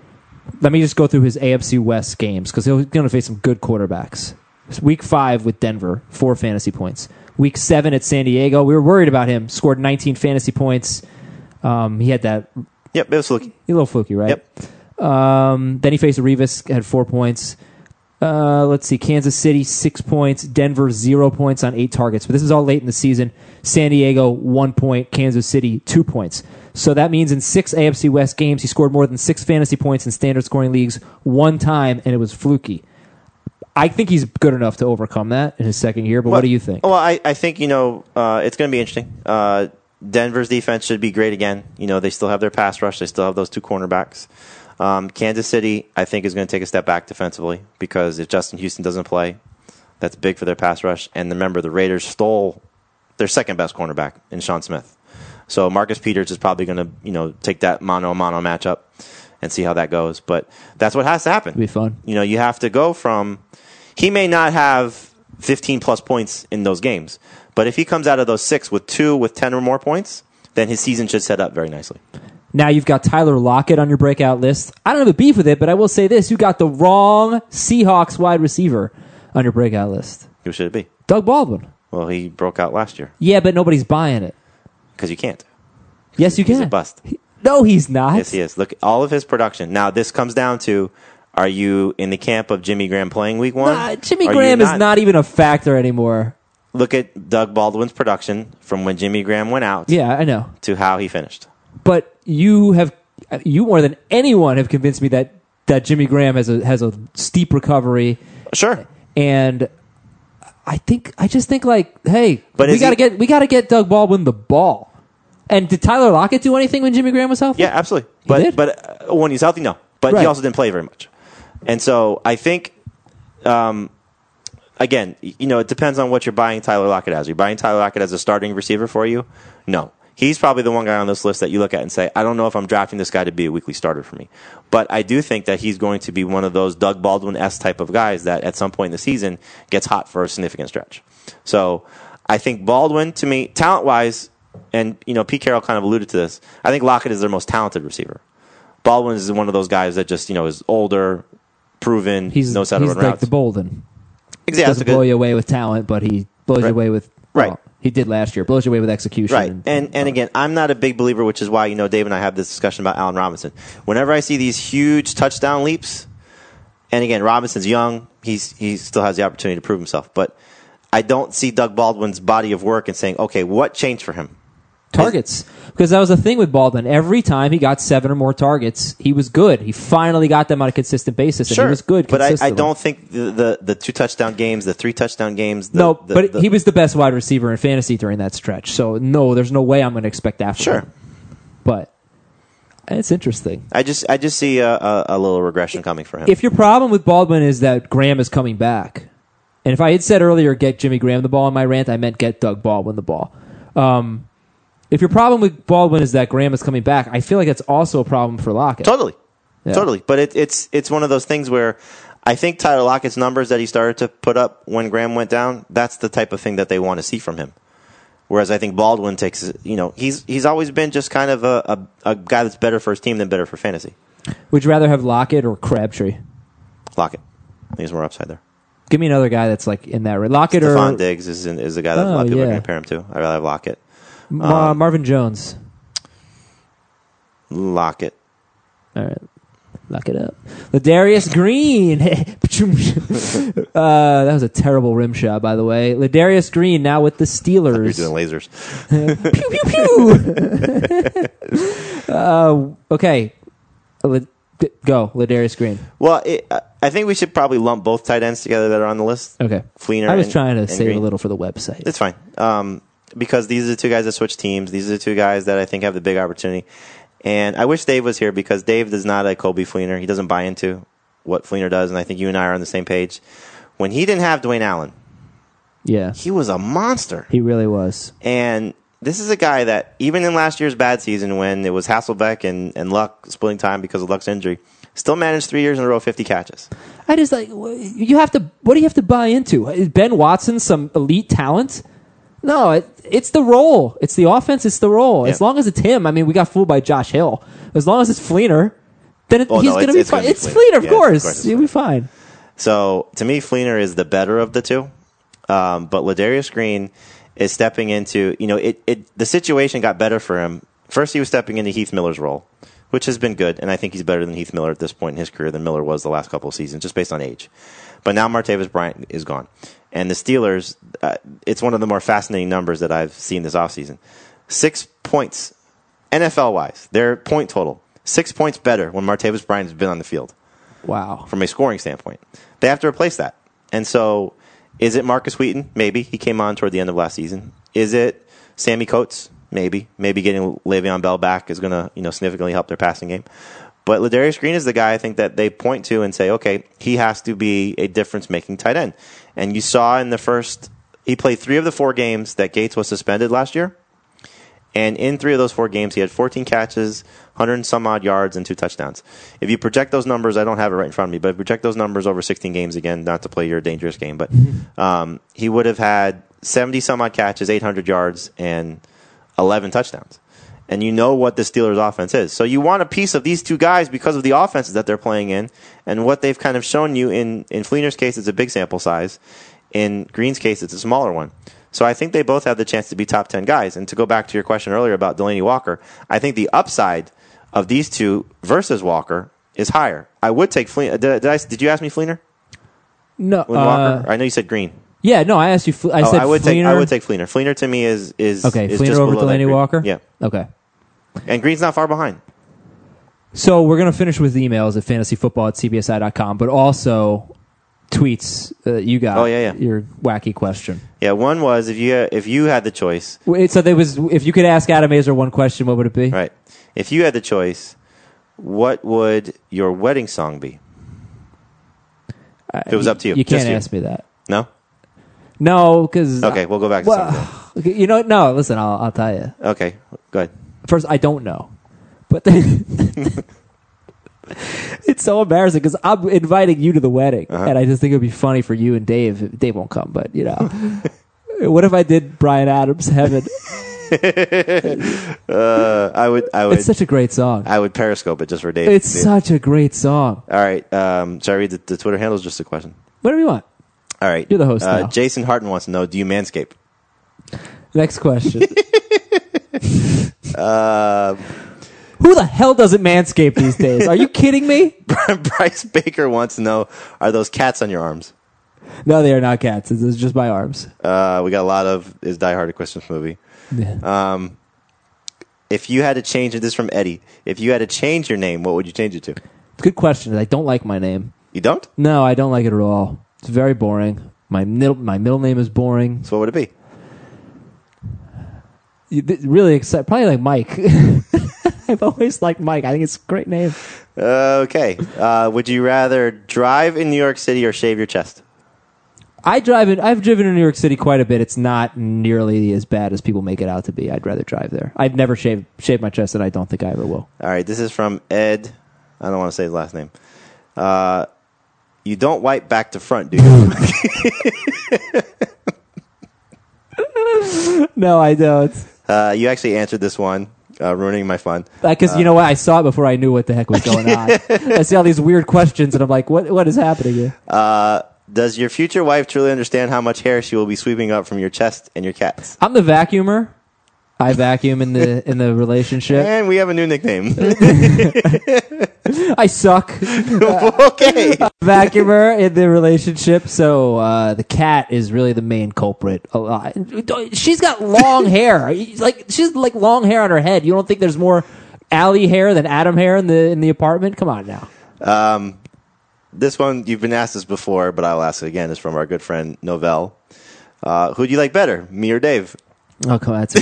let me just go through his AFC West games because he's going to face some good quarterbacks. Week 5 with Denver, 4 fantasy points. Week 7 at San Diego, we were worried about him. Scored 19 fantasy points. He had that. Yep, it was fluky. A little fluky, right? Yep. Then he faced Revis, had 4 points. Let's see, Kansas City, 6 points. Denver, 0 points on 8 targets. But this is all late in the season. San Diego, 1 point. Kansas City, 2 points. So that means in 6 AFC West games, he scored more than 6 fantasy points in standard scoring leagues one time, and it was fluky. I think he's good enough to overcome that in his second year, but what do you think? Well, I think, it's going to be interesting. Denver's defense should be great again. They still have their pass rush. They still have those 2 cornerbacks. Kansas City, I think, is going to take a step back defensively because if Justin Houston doesn't play, that's big for their pass rush. And remember, the Raiders stole their second-best cornerback in Sean Smith. So Marcus Peters is probably going to, take that mano-a-mano matchup and see how that goes. But that's what has to happen. It'll be fun. You have to go from... He may not have 15-plus points in those games, but if he comes out of those 6 with 2 with 10 or more points, then his season should set up very nicely. Now you've got Tyler Lockett on your breakout list. I don't have a beef with it, but I will say this. You got the wrong Seahawks wide receiver on your breakout list. Who should it be? Doug Baldwin. Well, he broke out last year. Yeah, but nobody's buying it. Because you can't. Yes, you can. He's a bust. No, he's not. Yes, he is. Look, all of his production. Now, this comes down to, are you in the camp of Jimmy Graham playing week 1? Jimmy Graham is not even a factor anymore. Look at Doug Baldwin's production from when Jimmy Graham went out. Yeah, I know. To how he finished. But you more than anyone have convinced me that Jimmy Graham has a steep recovery. Sure. And I just think like, hey, we gotta get Doug Baldwin the ball. And did Tyler Lockett do anything when Jimmy Graham was healthy? Yeah, absolutely. But when he's healthy, no. But he also didn't play very much. And so I think, again, it depends on what you're buying Tyler Lockett as. Are you buying Tyler Lockett as a starting receiver for you? No. He's probably the one guy on this list that you look at and say, I don't know if I'm drafting this guy to be a weekly starter for me. But I do think that he's going to be one of those Doug Baldwin-esque type of guys that at some point in the season gets hot for a significant stretch. So I think Baldwin, to me, talent-wise, and Pete Carroll kind of alluded to this, I think Lockett is their most talented receiver. Baldwin is one of those guys that just, is older, proven, knows how to run routes. He's like the Bolden. Exactly. Doesn't blow you away with talent, but he blows you away with... Right. He did last year. Blows you away with execution. Right. And again, I'm not a big believer, which is why, Dave and I have this discussion about Allen Robinson. Whenever I see these huge touchdown leaps, and again, Robinson's young, he still has the opportunity to prove himself. But I don't see Doug Baldwin's body of work and saying, okay, what changed for him? Targets. Because that was the thing with Baldwin. Every time he got 7 or more targets, he was good. He finally got them on a consistent basis, and he was good but I don't think the 2 touchdown games, the 3 touchdown games... but he was the best wide receiver in fantasy during that stretch. So, no, there's no way I'm going to expect that from him. But it's interesting. I just see a little regression coming for him. If your problem with Baldwin is that Graham is coming back, and if I had said earlier get Jimmy Graham the ball in my rant, I meant get Doug Baldwin the ball. If your problem with Baldwin is that Graham is coming back, I feel like it's also a problem for Lockett. Totally. But it's one of those things where I think Tyler Lockett's numbers that he started to put up when Graham went down, that's the type of thing that they want to see from him. Whereas I think Baldwin takes, he's always been just kind of a guy that's better for his team than better for fantasy. Would you rather have Lockett or Crabtree? Lockett. I think there's more upside there. Give me another guy that's like in that. Lockett Stephon Diggs is the guy that a lot of people are going to compare him to. I'd rather have Lockett. Marvin Jones. Lockett. All right. Lock it up. Ladarius Green. That was a terrible rim shot, by the way. Ladarius Green now with the Steelers. You're doing lasers. Pew, pew, pew. Okay. Go, Ladarius Green. Well, I think we should probably lump both tight ends together that are on the list. Okay. Fleener I was trying to save Green. a little for the website. It's fine. Because these are the 2 guys that switch teams. These are the 2 guys that I think have the big opportunity. And I wish Dave was here because Dave is not a Kobe Fleener. He doesn't buy into what Fleener does, and I think you and I are on the same page. When he didn't have Dwayne Allen, Yeah. He was a monster. He really was. And this is a guy that, even in last year's bad season when it was Hasselbeck and Luck splitting time because of Luck's injury, still managed 3 years in a row 50 catches. I just you have to. What do you have to buy into? Is Ben Watson some elite talent? No, it's the role. It's the offense. It's the role. Yeah. As long as it's him. I mean, we got fooled by Josh Hill. As long as it's Fleener, then he's going to be fine. It's Fleener, of course. He'll be fine. So, to me, Fleener is the better of the two. But Ladarius Green is stepping into, the situation got better for him. First, he was stepping into Heath Miller's role, which has been good, and I think he's better than Heath Miller at this point in his career than Miller was the last couple of seasons, just based on age. But now Martavis Bryant is gone. And the Steelers, it's one of the more fascinating numbers that I've seen this offseason. 6 points, NFL-wise, their point total, 6 points better when Martavis Bryant has been on the field. Wow. From a scoring standpoint. They have to replace that. And so, is it Marcus Wheaton? Maybe. He came on toward the end of last season. Is it Sammy Coates? Maybe. Maybe getting Le'Veon Bell back is going to significantly help their passing game. But Ladarius Green is the guy I think that they point to and say, okay, he has to be a difference-making tight end. And you saw in the first, he played 3 of the 4 games that Gates was suspended last year. And in 3 of those 4 games, he had 14 catches, 100 and some odd yards, and 2 touchdowns. If you project those numbers, I don't have it right in front of me, but if you project those numbers over 16 games, again, not to play your dangerous game, but he would have had 70 some odd catches, 800 yards, and 11 touchdowns. And you know what the Steelers' offense is. So you want a piece of these 2 guys because of the offenses that they're playing in, and what they've kind of shown you in Fleener's case, it's a big sample size. In Green's case, it's a smaller one. So I think they both have the chance to be top 10 guys. And to go back to your question earlier about Delanie Walker, I think the upside of these 2 versus Walker is higher. I would take Fleener. Did you ask me Fleener? No. Walker? I know you said Green. Yeah, no, I asked you. I said I would Fleener. I would take Fleener. Fleener to me is okay. Is Fleener just over Delanie Walker. Yeah. Okay. And Green's not far behind. So we're going to finish with emails at fantasyfootball@cbsi.com, but also tweets you got. Oh, yeah. Your wacky question. Yeah, one was if you had the choice. So there was, if you could ask Adam Aizer one question, what would it be? Right. If you had the choice, what would your wedding song be? If it was up to you. You can't ask me that. No? No, because... Okay, we'll go back to something. Okay, no, listen, I'll tell you. Okay, go ahead. First, I don't know. But it's so embarrassing because I'm inviting you to the wedding, and I just think it would be funny for you and Dave. Dave won't come, but, what if I did Bryan Adams' Heaven? I would. It's such a great song. I would Periscope it just for Dave. It's such a great song. All right. Should I read the Twitter handles? Just a question. Whatever you want. All right. You're the host now. Jason Harton wants to know, do you manscape? Next question. Who the hell doesn't manscape these days? Are you kidding me? Bryce Baker wants to know, are those cats on your arms? No, they are not cats. It's just my arms. We got a lot of is Die Hard a Christmas movie. Yeah. If you had to change it, this is from Eddie. If you had to change your name, what would you change it to? Good question. I don't like my name. You don't? No, I don't like it at all. It's very boring. My middle name is boring. So what would it be? Really excited. Probably like Mike. I've always liked Mike. I think it's a great name. Okay. Would you rather drive in New York City or shave your chest? I've driven in New York City quite a bit. It's not nearly as bad as people make it out to be. I'd rather drive there. I'd never shave my chest, and I don't think I ever will. All right. This is from Ed. I don't want to say his last name. You don't wipe back to front, do you? No, I don't. You actually answered this one, ruining my fun. Because you know what? I saw it before I knew what the heck was going on. I see all these weird questions, and I'm like, what is happening here? Does your future wife truly understand how much hair she will be sweeping up from your chest and your cats? I'm the vacuumer. I vacuum in the relationship. And we have a new nickname. I suck. Okay. Vacuumer in the relationship. So the cat is really the main culprit. She's got long hair. She's like long hair on her head. You don't think there's more Allie hair than Adam hair in the apartment? Come on now. This one, you've been asked this before, but I'll ask it again. It's from our good friend Novell. Who do you like better, me or Dave? Oh, come on.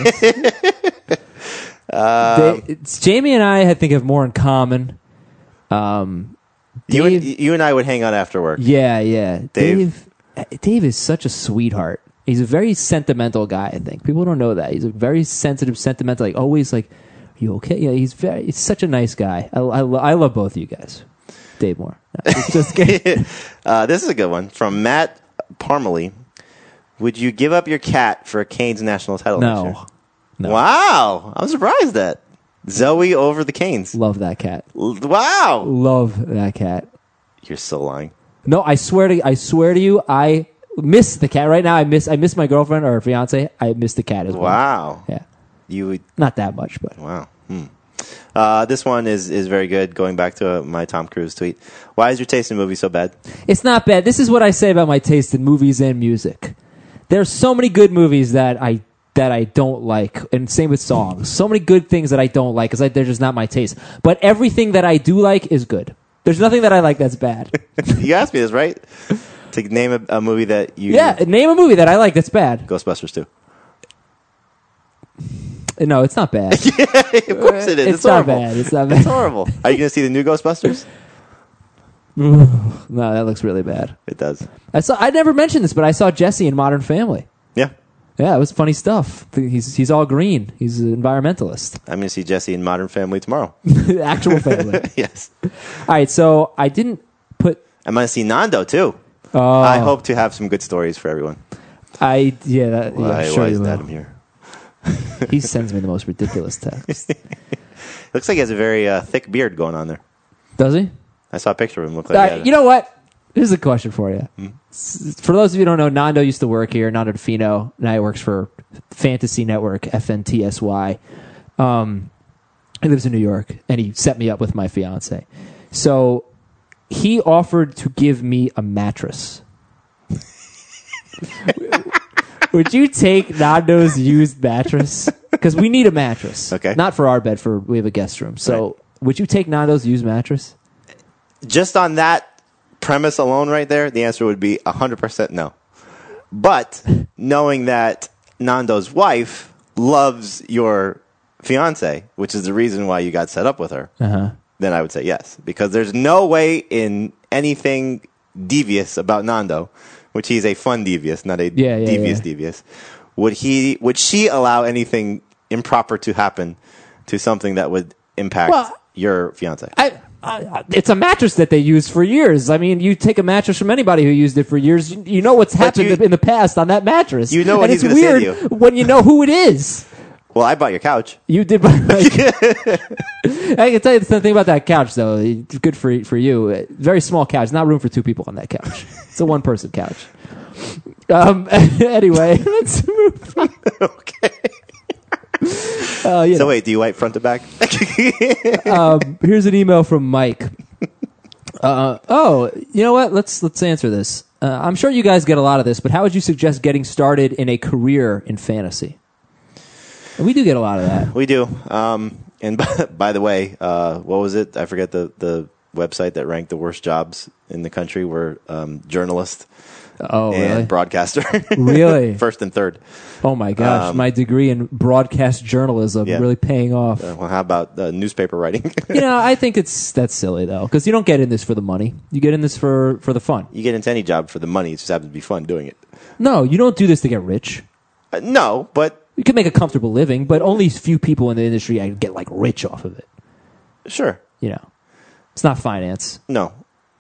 Jamie and I think have more in common. You and I would hang out after work. Yeah. Dave Dave is such a sweetheart. He's a very sentimental guy, I think. People don't know that. He's a very sensitive, sentimental, like always like, are you okay? Yeah, he's such a nice guy. I love both of you guys. Dave Moore. No, just this is a good one from Matt Parmalee. Would you give up your cat for a Canes national title? No. Wow. I'm surprised that. Zoe over the Canes. Love that cat. Wow. Love that cat. You're so lying. No, I swear to you, I miss the cat right now. I miss my girlfriend or fiance. I miss the cat as well. Wow. Yeah. You would not that much, but wow. This one is very good. Going back to my Tom Cruise tweet. Why is your taste in movies so bad? It's not bad. This is what I say about my taste in movies and music. There's so many good movies that I don't like, and same with songs. So many good things that I don't like because they're just not my taste. But everything that I do like is good. There's nothing that I like that's bad. You asked me this, right? To name a movie that you... Yeah, name a movie that I like that's bad. Ghostbusters 2. No, it's not bad. Yeah, of course it is. It's not bad. It's not bad. It's horrible. Are you going to see the new Ghostbusters? No, that looks really bad. It does. I never mentioned this, but I saw Jesse in Modern Family. Yeah. Yeah, it was funny stuff. He's all green. He's an environmentalist. I'm going to see Jesse in Modern Family tomorrow. Actual family. Yes. All right, so I didn't put... I'm going to see Nando, too. I hope to have some good stories for everyone. Why is Adam here? He sends me the most ridiculous texts. Looks like he has a very thick beard going on there. Does he? I saw a picture of him. Look like you know what? Here's a question for you. For those of you who don't know, Nando used to work here. Nando DeFino. Now he works for Fantasy Network, FNTSY. He lives in New York, and he set me up with my fiance. So he offered to give me a mattress. Would you take Nando's used mattress? Because we need a mattress. Okay. Not for our bed. We have a guest room. So would you take Nando's used mattress? Just on that premise alone right there, the answer would be 100% no. But knowing that Nando's wife loves your fiance, which is the reason why you got set up with her, then I would say yes. Because there's no way in anything devious about Nando, which he's a fun devious, not a devious. Would she allow anything improper to happen to something that would impact your fiance? It's a mattress that they use for years. I mean, you take a mattress from anybody who used it for years, you know what's happened in the past on that mattress. You know what he's going to say to you. When you know who it is. Well, I bought your couch. You did buy my couch. I can tell you the thing about that couch, though. It's good for you. Very small couch. Not room for two people on that couch. It's a one-person couch. Anyway, let's move on. Okay. So wait, do you wipe front to back? Here's an email from Mike. You know what? Let's answer this. I'm sure you guys get a lot of this, but how would you suggest getting started in a career in fantasy? And we do get a lot of that. We do. And by the way, what was it? I forget the website that ranked the worst jobs in the country were journalist and really? broadcaster. Really? First and third. Oh, my gosh. My degree in broadcast journalism really paying off. Well, how about newspaper writing? I think that's silly, though, because you don't get in this for the money. You get in this for the fun. You get into any job for the money. It just happens to be fun doing it. No, you don't do this to get rich. No, but... You can make a comfortable living, but only few people in the industry get, rich off of it. Sure. It's not finance. No.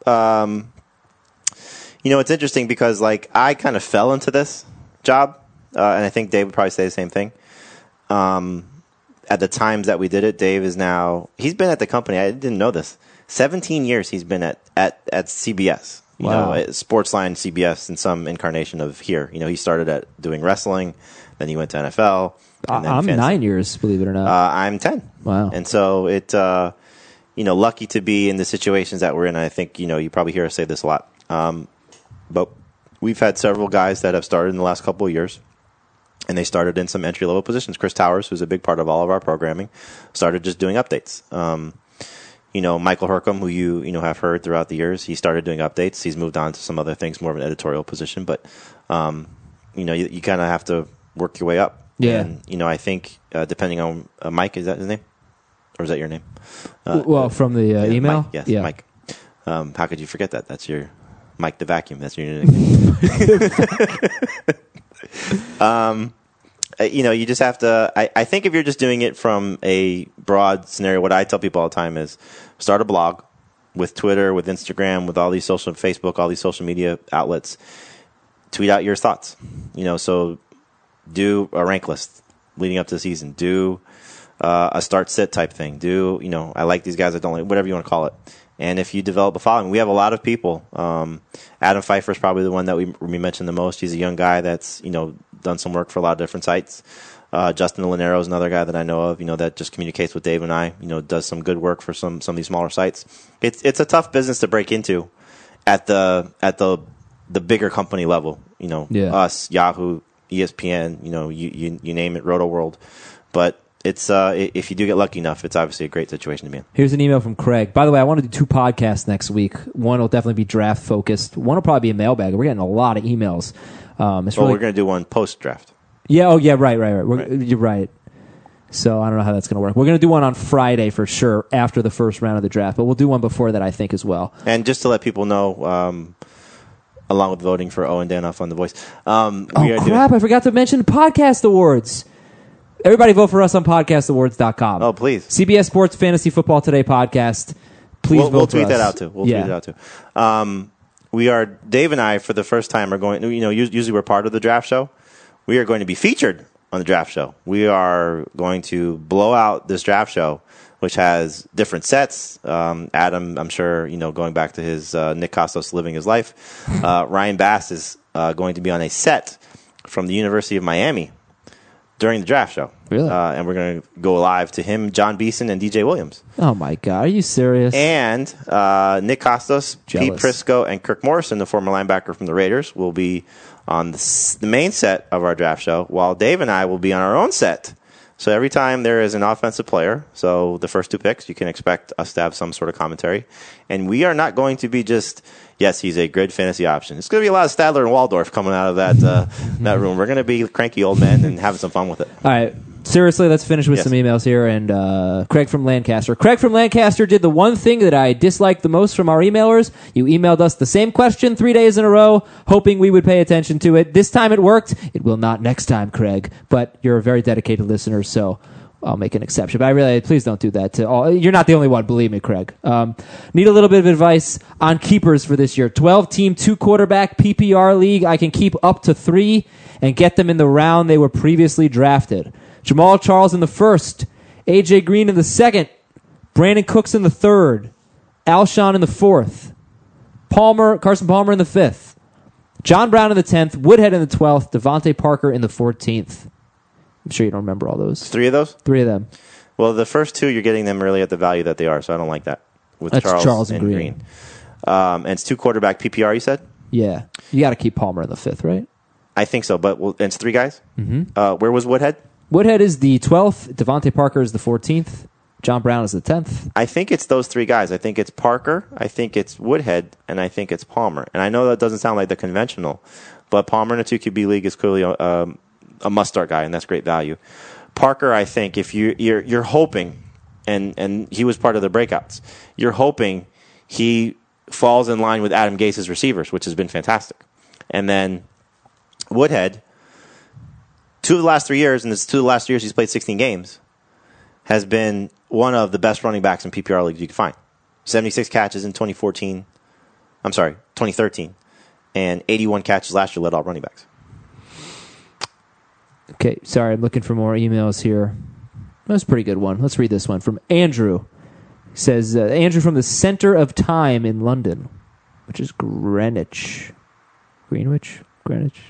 It's interesting because, I kind of fell into this job, and I think Dave would probably say the same thing. At the times that we did it, Dave is now... He's been at the company. I didn't know this. 17 years he's been at CBS. Sportsline, CBS, in some incarnation of here. He started at doing wrestling, then he went to NFL. And then I'm 9 years, believe it or not. I'm 10. Wow. And so lucky to be in the situations that we're in. I think, you probably hear us say this a lot. But we've had several guys that have started in the last couple of years, and they started in some entry-level positions. Chris Towers, who's a big part of all of our programming, started just doing updates. Michael Hercom, who you have heard throughout the years, he started doing updates. He's moved on to some other things, more of an editorial position. But, you kind of have to work your way up. Yeah. And, I think depending on Mike, is that his name? Or is that your name? From the email? Mike, yes, yeah. Mike. How could you forget that? That's your Mike the Vacuum. That's your nickname. You just have to. I think if you're just doing it from a broad scenario, what I tell people all the time is start a blog with Twitter, with Instagram, with all these Facebook, all these social media outlets. Tweet out your thoughts. So do a rank list leading up to the season. Do a start-sit type thing. I like these guys, I don't like, whatever you want to call it. And if you develop a following, we have a lot of people. Adam Pfeiffer is probably the one that we mentioned the most. He's a young guy that's, done some work for a lot of different sites. Justin Linero is another guy that I know of, that just communicates with Dave and I, does some good work for some of these smaller sites. It's a tough business to break into at the bigger company level, us, Yahoo, ESPN, you name it, Roto World. But it's if you do get lucky enough, it's obviously a great situation to be in. Here's an email from Craig. By the way, I want to do 2 podcasts next week. One will definitely be draft focused. One will probably be a mailbag. We're getting a lot of emails. We're going to do one post draft. Yeah. Oh, yeah. Right. You're right. So I don't know how that's going to work. We're going to do one on Friday for sure after the first round of the draft, but we'll do one before that, I think, as well. And just to let people know, along with voting for Owen Danoff on The Voice. Crap. I forgot to mention podcast awards. Everybody vote for us on podcastawards.com. Oh, please. CBS Sports Fantasy Football Today podcast. Please vote for us. We'll tweet that out, too. We'll tweet it out, too. Dave and I, for the first time, are going, usually we're part of the draft show. We are going to be featured on the draft show. We are going to blow out this draft show, which has different sets. Adam, I'm sure, going back to his Nick Kostos living his life. Ryan Bass is going to be on a set from the University of Miami during the draft show. Really? And we're going to go live to him, John Beeson, and DJ Williams. Oh, my God. Are you serious? And Nick Kostos, Pete Prisco, and Kirk Morrison, the former linebacker from the Raiders, will be on the main set of our draft show, while Dave and I will be on our own set. So every time there is an offensive player, so the first 2 picks, you can expect us to have some sort of commentary. And we are not going to be just, yes, he's a good fantasy option. It's going to be a lot of Stadler and Waldorf coming out of that room. We're going to be cranky old men and having some fun with it. All right. Seriously, let's finish with some emails here. And Craig from Lancaster. Craig from Lancaster did the one thing that I disliked the most from our emailers. You emailed us the same question 3 days in a row, hoping we would pay attention to it. This time it worked. It will not next time, Craig. But you're a very dedicated listener, so I'll make an exception. But I really, please don't do that. You're not the only one, believe me, Craig. Need a little bit of advice on keepers for this year. 12-team, 2-quarterback PPR league. I can keep up to 3 and get them in the round they were previously drafted. Jamal Charles in the 1st, A.J. Green in the 2nd, Brandon Cooks in the 3rd, Alshon in the 4th, Carson Palmer in the 5th, John Brown in the 10th, Woodhead in the 12th, Devontae Parker in the 14th. I'm sure you don't remember all those. 3 of those? 3 of them. Well, the first 2, you're getting them really at the value that they are, so I don't like that. That's Charles and Green. And it's 2-quarterback PPR, you said? Yeah. You got to keep Palmer in the 5th, right? I think so, but it's 3 guys? Mm-hmm. Where was Woodhead? Woodhead is the 12th. Devontae Parker is the 14th. John Brown is the 10th. I think it's those 3 guys. I think it's Parker, I think it's Woodhead, and I think it's Palmer. And I know that doesn't sound like the conventional, but Palmer in a 2QB league is clearly a must-start guy, and that's great value. Parker, I think, if you're hoping, and he was part of the breakouts, you're hoping he falls in line with Adam Gase's receivers, which has been fantastic. And then Woodhead, 2 of the last 3 years, and this 2 of the last 3 years he's played 16 games, has been one of the best running backs in PPR leagues you can find. 76 catches in 2013, and 81 catches last year led all running backs. Okay, sorry, I'm looking for more emails here. That's a pretty good one. Let's read this one from Andrew. He says, Andrew from the Center of Time in London, which is Greenwich. Greenwich? Greenwich?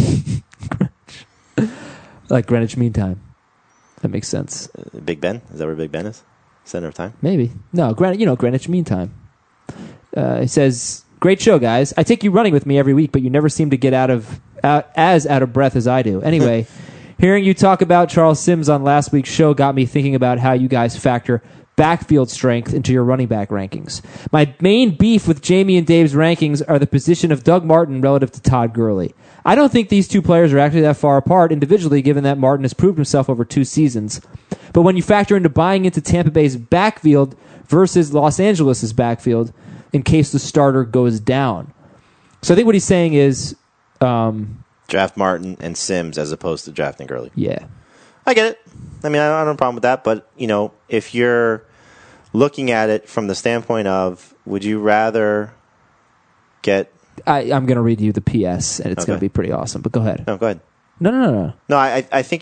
Like Greenwich Mean Time. That makes sense. Big Ben? Is that where Big Ben is? Center of Time? Maybe. No, Greenwich Mean Time. He says, great show, guys. I take you running with me every week, but you never seem to get as out of breath as I do. Anyway, hearing you talk about Charles Sims on last week's show got me thinking about how you guys factor backfield strength into your running back rankings. My main beef with Jamie and Dave's rankings are the position of Doug Martin relative to Todd Gurley. I don't think these 2 players are actually that far apart individually, given that Martin has proved himself over 2 seasons. But when you factor into buying into Tampa Bay's backfield versus Los Angeles' backfield in case the starter goes down, So I think what he's saying is draft Martin and Sims as opposed to drafting Gurley. Yeah. I get it. I mean, I don't have a problem with that. But, if you're looking at it from the standpoint of, would you rather get... I'm going to read you the PS, and it's going to be pretty awesome. But go ahead. No, go ahead. No. No, I think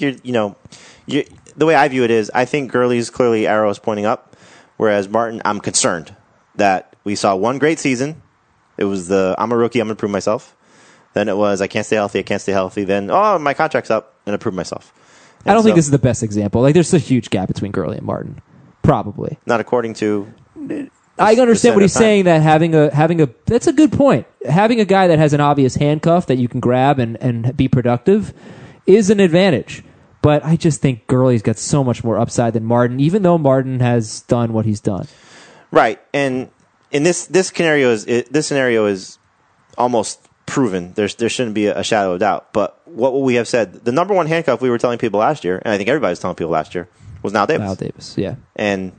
the way I view it is, I think Gurley's clearly arrows pointing up, whereas Martin, I'm concerned that we saw one great season. It was I'm a rookie, I'm going to prove myself. Then it was, I can't stay healthy. Then, my contract's up, and I prove myself. And I don't think this is the best example. Like, there's a huge gap between Gurley and Martin. Probably. Not according to... I understand what he's saying, that having a that's a good point. Having a guy that has an obvious handcuff that you can grab and be productive is an advantage. But I just think Gurley's got so much more upside than Martin, even though Martin has done what he's done. Right. And in this scenario is almost proven. There shouldn't be a shadow of doubt. But what we have said, the number one handcuff we were telling people last year, and I think everybody was telling people last year, was Knile Davis. Knile Davis, yeah. And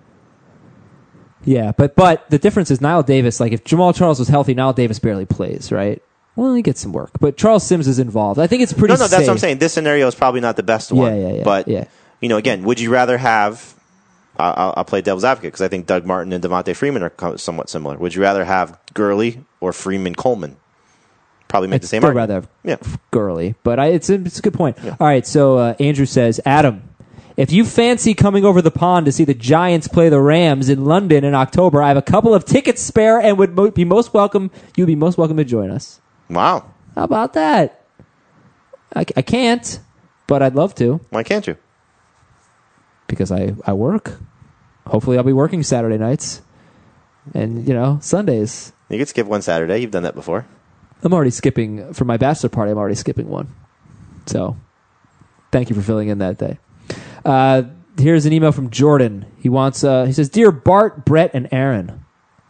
yeah, but the difference is Knile Davis, like if Jamal Charles was healthy, Knile Davis barely plays, right? Well, he gets some work. But Charles Sims is involved. I think it's pretty safe. No, that's what I'm saying. This scenario is probably not the best one. Yeah. But, again, would you rather have... I'll play devil's advocate because I think Doug Martin and Devontae Freeman are somewhat similar. Would you rather have Gurley or Freeman Coleman? Probably make the same argument. I'd rather have Gurley. But it's a good point. Yeah. All right, so Andrew says, Adam... If you fancy coming over the pond to see the Giants play the Rams in London in October, I have a couple of tickets spare and would be most welcome. You'd be most welcome to join us. Wow. How about that? I can't, but I'd love to. Why can't you? Because I work. Hopefully I'll be working Saturday nights and, Sundays. You could skip one Saturday. You've done that before. I'm already skipping. For my bachelor party, I'm already skipping one. So thank you for filling in that day. Here's an email from Jordan. He says, Dear Bart, Brett, and Aaron.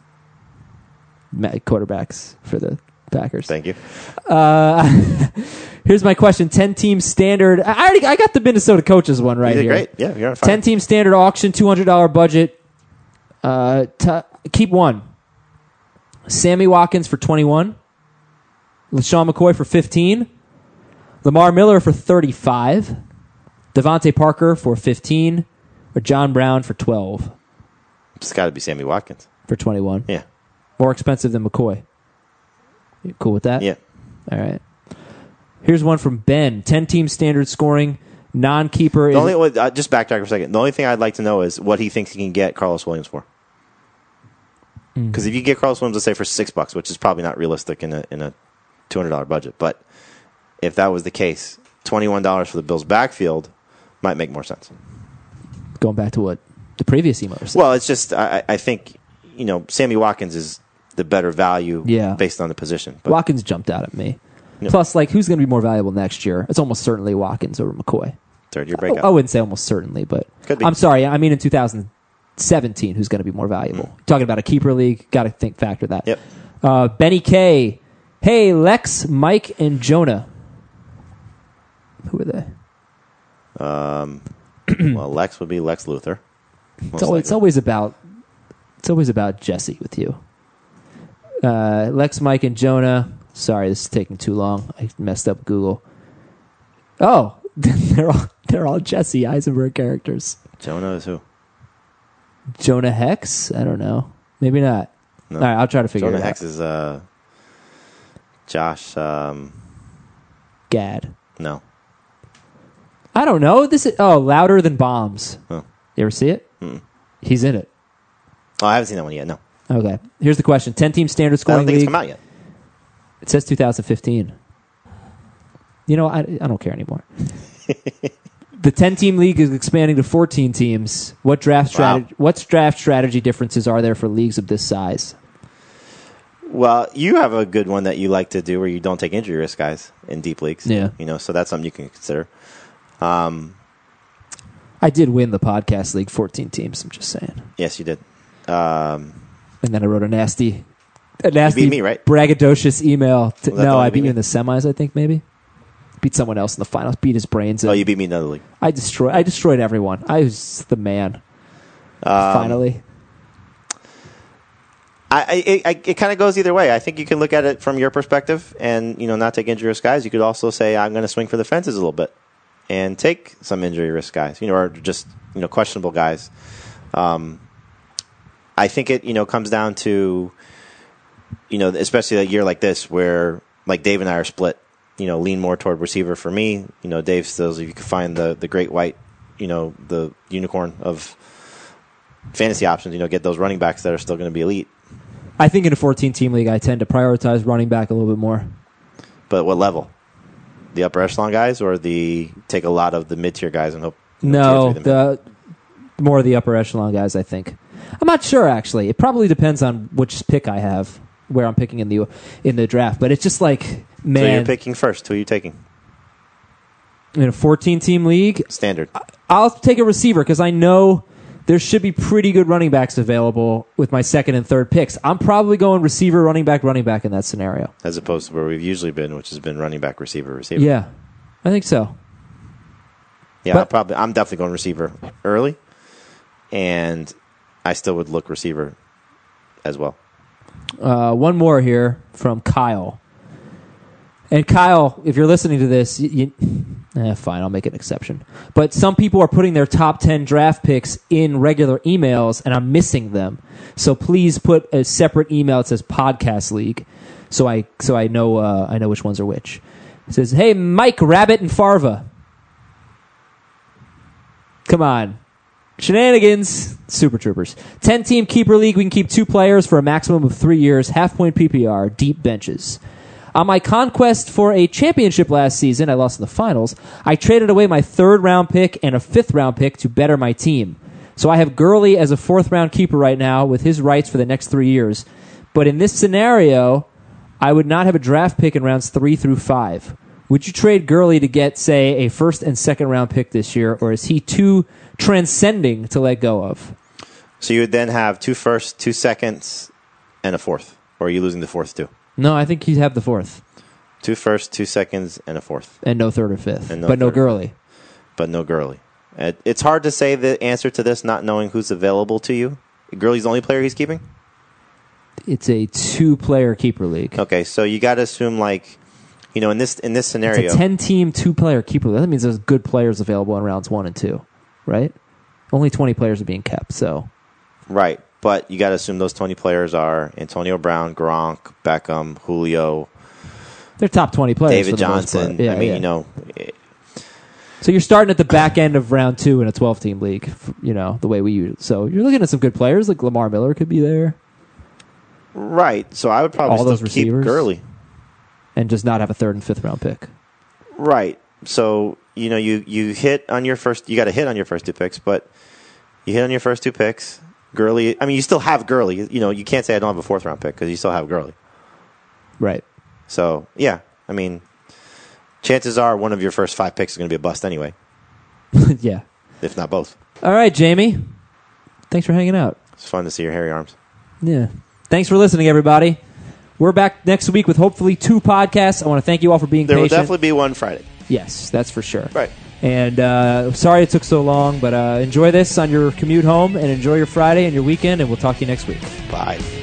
Quarterbacks for the Packers. Thank you. Here's my question. 10-team standard. I got the Minnesota coaches one right here. Great. Yeah, you're on fire. 10-team standard auction, $200 budget. Keep one. Sammy Watkins for 21. LaShawn McCoy for 15. Lamar Miller for 35. Devontae Parker for 15, or John Brown for 12. It's got to be Sammy Watkins. For 21. Yeah. More expensive than McCoy. You cool with that? Yeah. All right. Here's one from Ben. 10-team standard scoring, non-keeper. Just backtrack for a second. The only thing I'd like to know is what he thinks he can get Carlos Williams for. Because if you get Carlos Williams, let's say for $6, which is probably not realistic in a $200 budget, but if that was the case, $21 for the Bills' backfield might make more sense. Going back to what the previous email said. Well, it's just I think Sammy Watkins is the better value based on the position. But Watkins jumped out at me. No. Plus, who's going to be more valuable next year? It's almost certainly Watkins over McCoy. Third-year breakout. I wouldn't say almost certainly, but I'm sorry. I mean, in 2017, who's going to be more valuable? Talking about a keeper league, got to factor that. Yep. Benny K. Hey, Lex, Mike, and Jonah. Who are they? Well, Lex would be Lex Luthor. It's always about Jesse with you. Lex, Mike, and Jonah. Sorry, this is taking too long. I messed up Google. Oh, they're all Jesse Eisenberg characters. Jonah is who? Jonah Hex? I don't know. Maybe not. No. All right, I'll try to figure it out. Jonah Hex is Josh. Gad. No. I don't know. This is Louder Than Bombs. Oh. You ever see it? Mm-mm. He's in it. Oh, I haven't seen that one yet. No. Okay. Here's the question: 10-team standard scoring I don't think league. it's come out yet. It says 2015. I don't care anymore. The 10-team league is expanding to 14 teams. What draft strategy differences are there for leagues of this size? Well, you have a good one that you like to do where you don't take injury risk guys in deep leagues. Yeah. So that's something you can consider. I did win the podcast league, 14 teams. I'm just saying. Yes, you did. And then I wrote a nasty, you beat me, right? braggadocious email. No, I beat you in the semis. I think maybe beat someone else in the finals. Beat his brains. Oh, you beat me in another league. I destroyed everyone. I was the man. Finally. It kind of goes either way. I think you can look at it from your perspective and, not take injury risk guys. You could also say, I'm going to swing for the fences a little bit and take some injury risk guys, or just, questionable guys. I think it, comes down to, especially a year like this where, like Dave and I are split, lean more toward receiver for me. Dave still, if you can find the great white, the unicorn of fantasy options, get those running backs that are still going to be elite. I think in a 14-team league, I tend to prioritize running back a little bit more. But what level? The upper echelon guys, or take a lot of the mid-tier guys and hope? No, the more of the upper echelon guys, I think. I'm not sure, actually. It probably depends on which pick I have, where I'm picking in the draft. But it's just like, man. So you're picking first. Who are you taking? In a 14-team league? Standard. I'll take a receiver because I know there should be pretty good running backs available with my second and third picks. I'm probably going receiver, running back in that scenario. As opposed to where we've usually been, which has been running back, receiver. Yeah, I think so. Yeah, I'm definitely going receiver early, and I still would look receiver as well. One more here from Kyle. And Kyle, if you're listening to this, fine, I'll make an exception. But some people are putting their top 10 draft picks in regular emails, and I'm missing them. So please put a separate email that says Podcast League, so I know which ones are which. It says, "Hey, Mike, Rabbit, and Farva. Come on. Shenanigans. Super Troopers. 10-team keeper league. We can keep 2 players for a maximum of 3 years. Half-point PPR. Deep benches. On my conquest for a championship last season, I lost in the finals, I traded away my 3rd-round pick and a 5th-round pick to better my team. So I have Gurley as a 4th-round keeper right now with his rights for the next 3 years. But in this scenario, I would not have a draft pick in rounds 3 through 5. Would you trade Gurley to get, say, a 1st and 2nd-round pick this year, or is he too transcending to let go of?" So you would then have 2 firsts, 2 seconds, and a 4th. Or are you losing the 4th too? No, I think he'd have the 4th. 2 firsts, 2 seconds, and a 4th. And no 3rd or 5th. But no Gurley. But no Gurley. It's hard to say the answer to this, not knowing who's available to you. Gurley's the only player he's keeping? It's a 2-player keeper league. Okay, so you got to assume, in this scenario, it's a 10-team 2-player keeper league. That means there's good players available in rounds 1 and 2, right? Only 20 players are being kept, so. Right. But you got to assume those 20 players are Antonio Brown, Gronk, Beckham, Julio. They're top 20 players. David Johnson. Yeah, So you're starting at the back end of round 2 in a 12-team league, the way we use it. So you're looking at some good players, like Lamar Miller could be there. Right. So I would probably still keep Gurley. And just not have a 3rd and 5th-round pick. Right. So, you hit on your first, you got to hit on your first 2 picks, but you hit on your first 2 picks. Gurley, you still have Gurley. You can't say I don't have a 4th-round pick because you still have Gurley. Right. So, yeah. Chances are one of your first 5 picks is going to be a bust anyway. Yeah. If not both. All right, Jamie. Thanks for hanging out. It's fun to see your hairy arms. Yeah. Thanks for listening, everybody. We're back next week with hopefully 2 podcasts. I want to thank you all for being patient. There will definitely be one Friday. Yes, that's for sure. Right. And sorry it took so long, but enjoy this on your commute home and enjoy your Friday and your weekend, and we'll talk to you next week. Bye.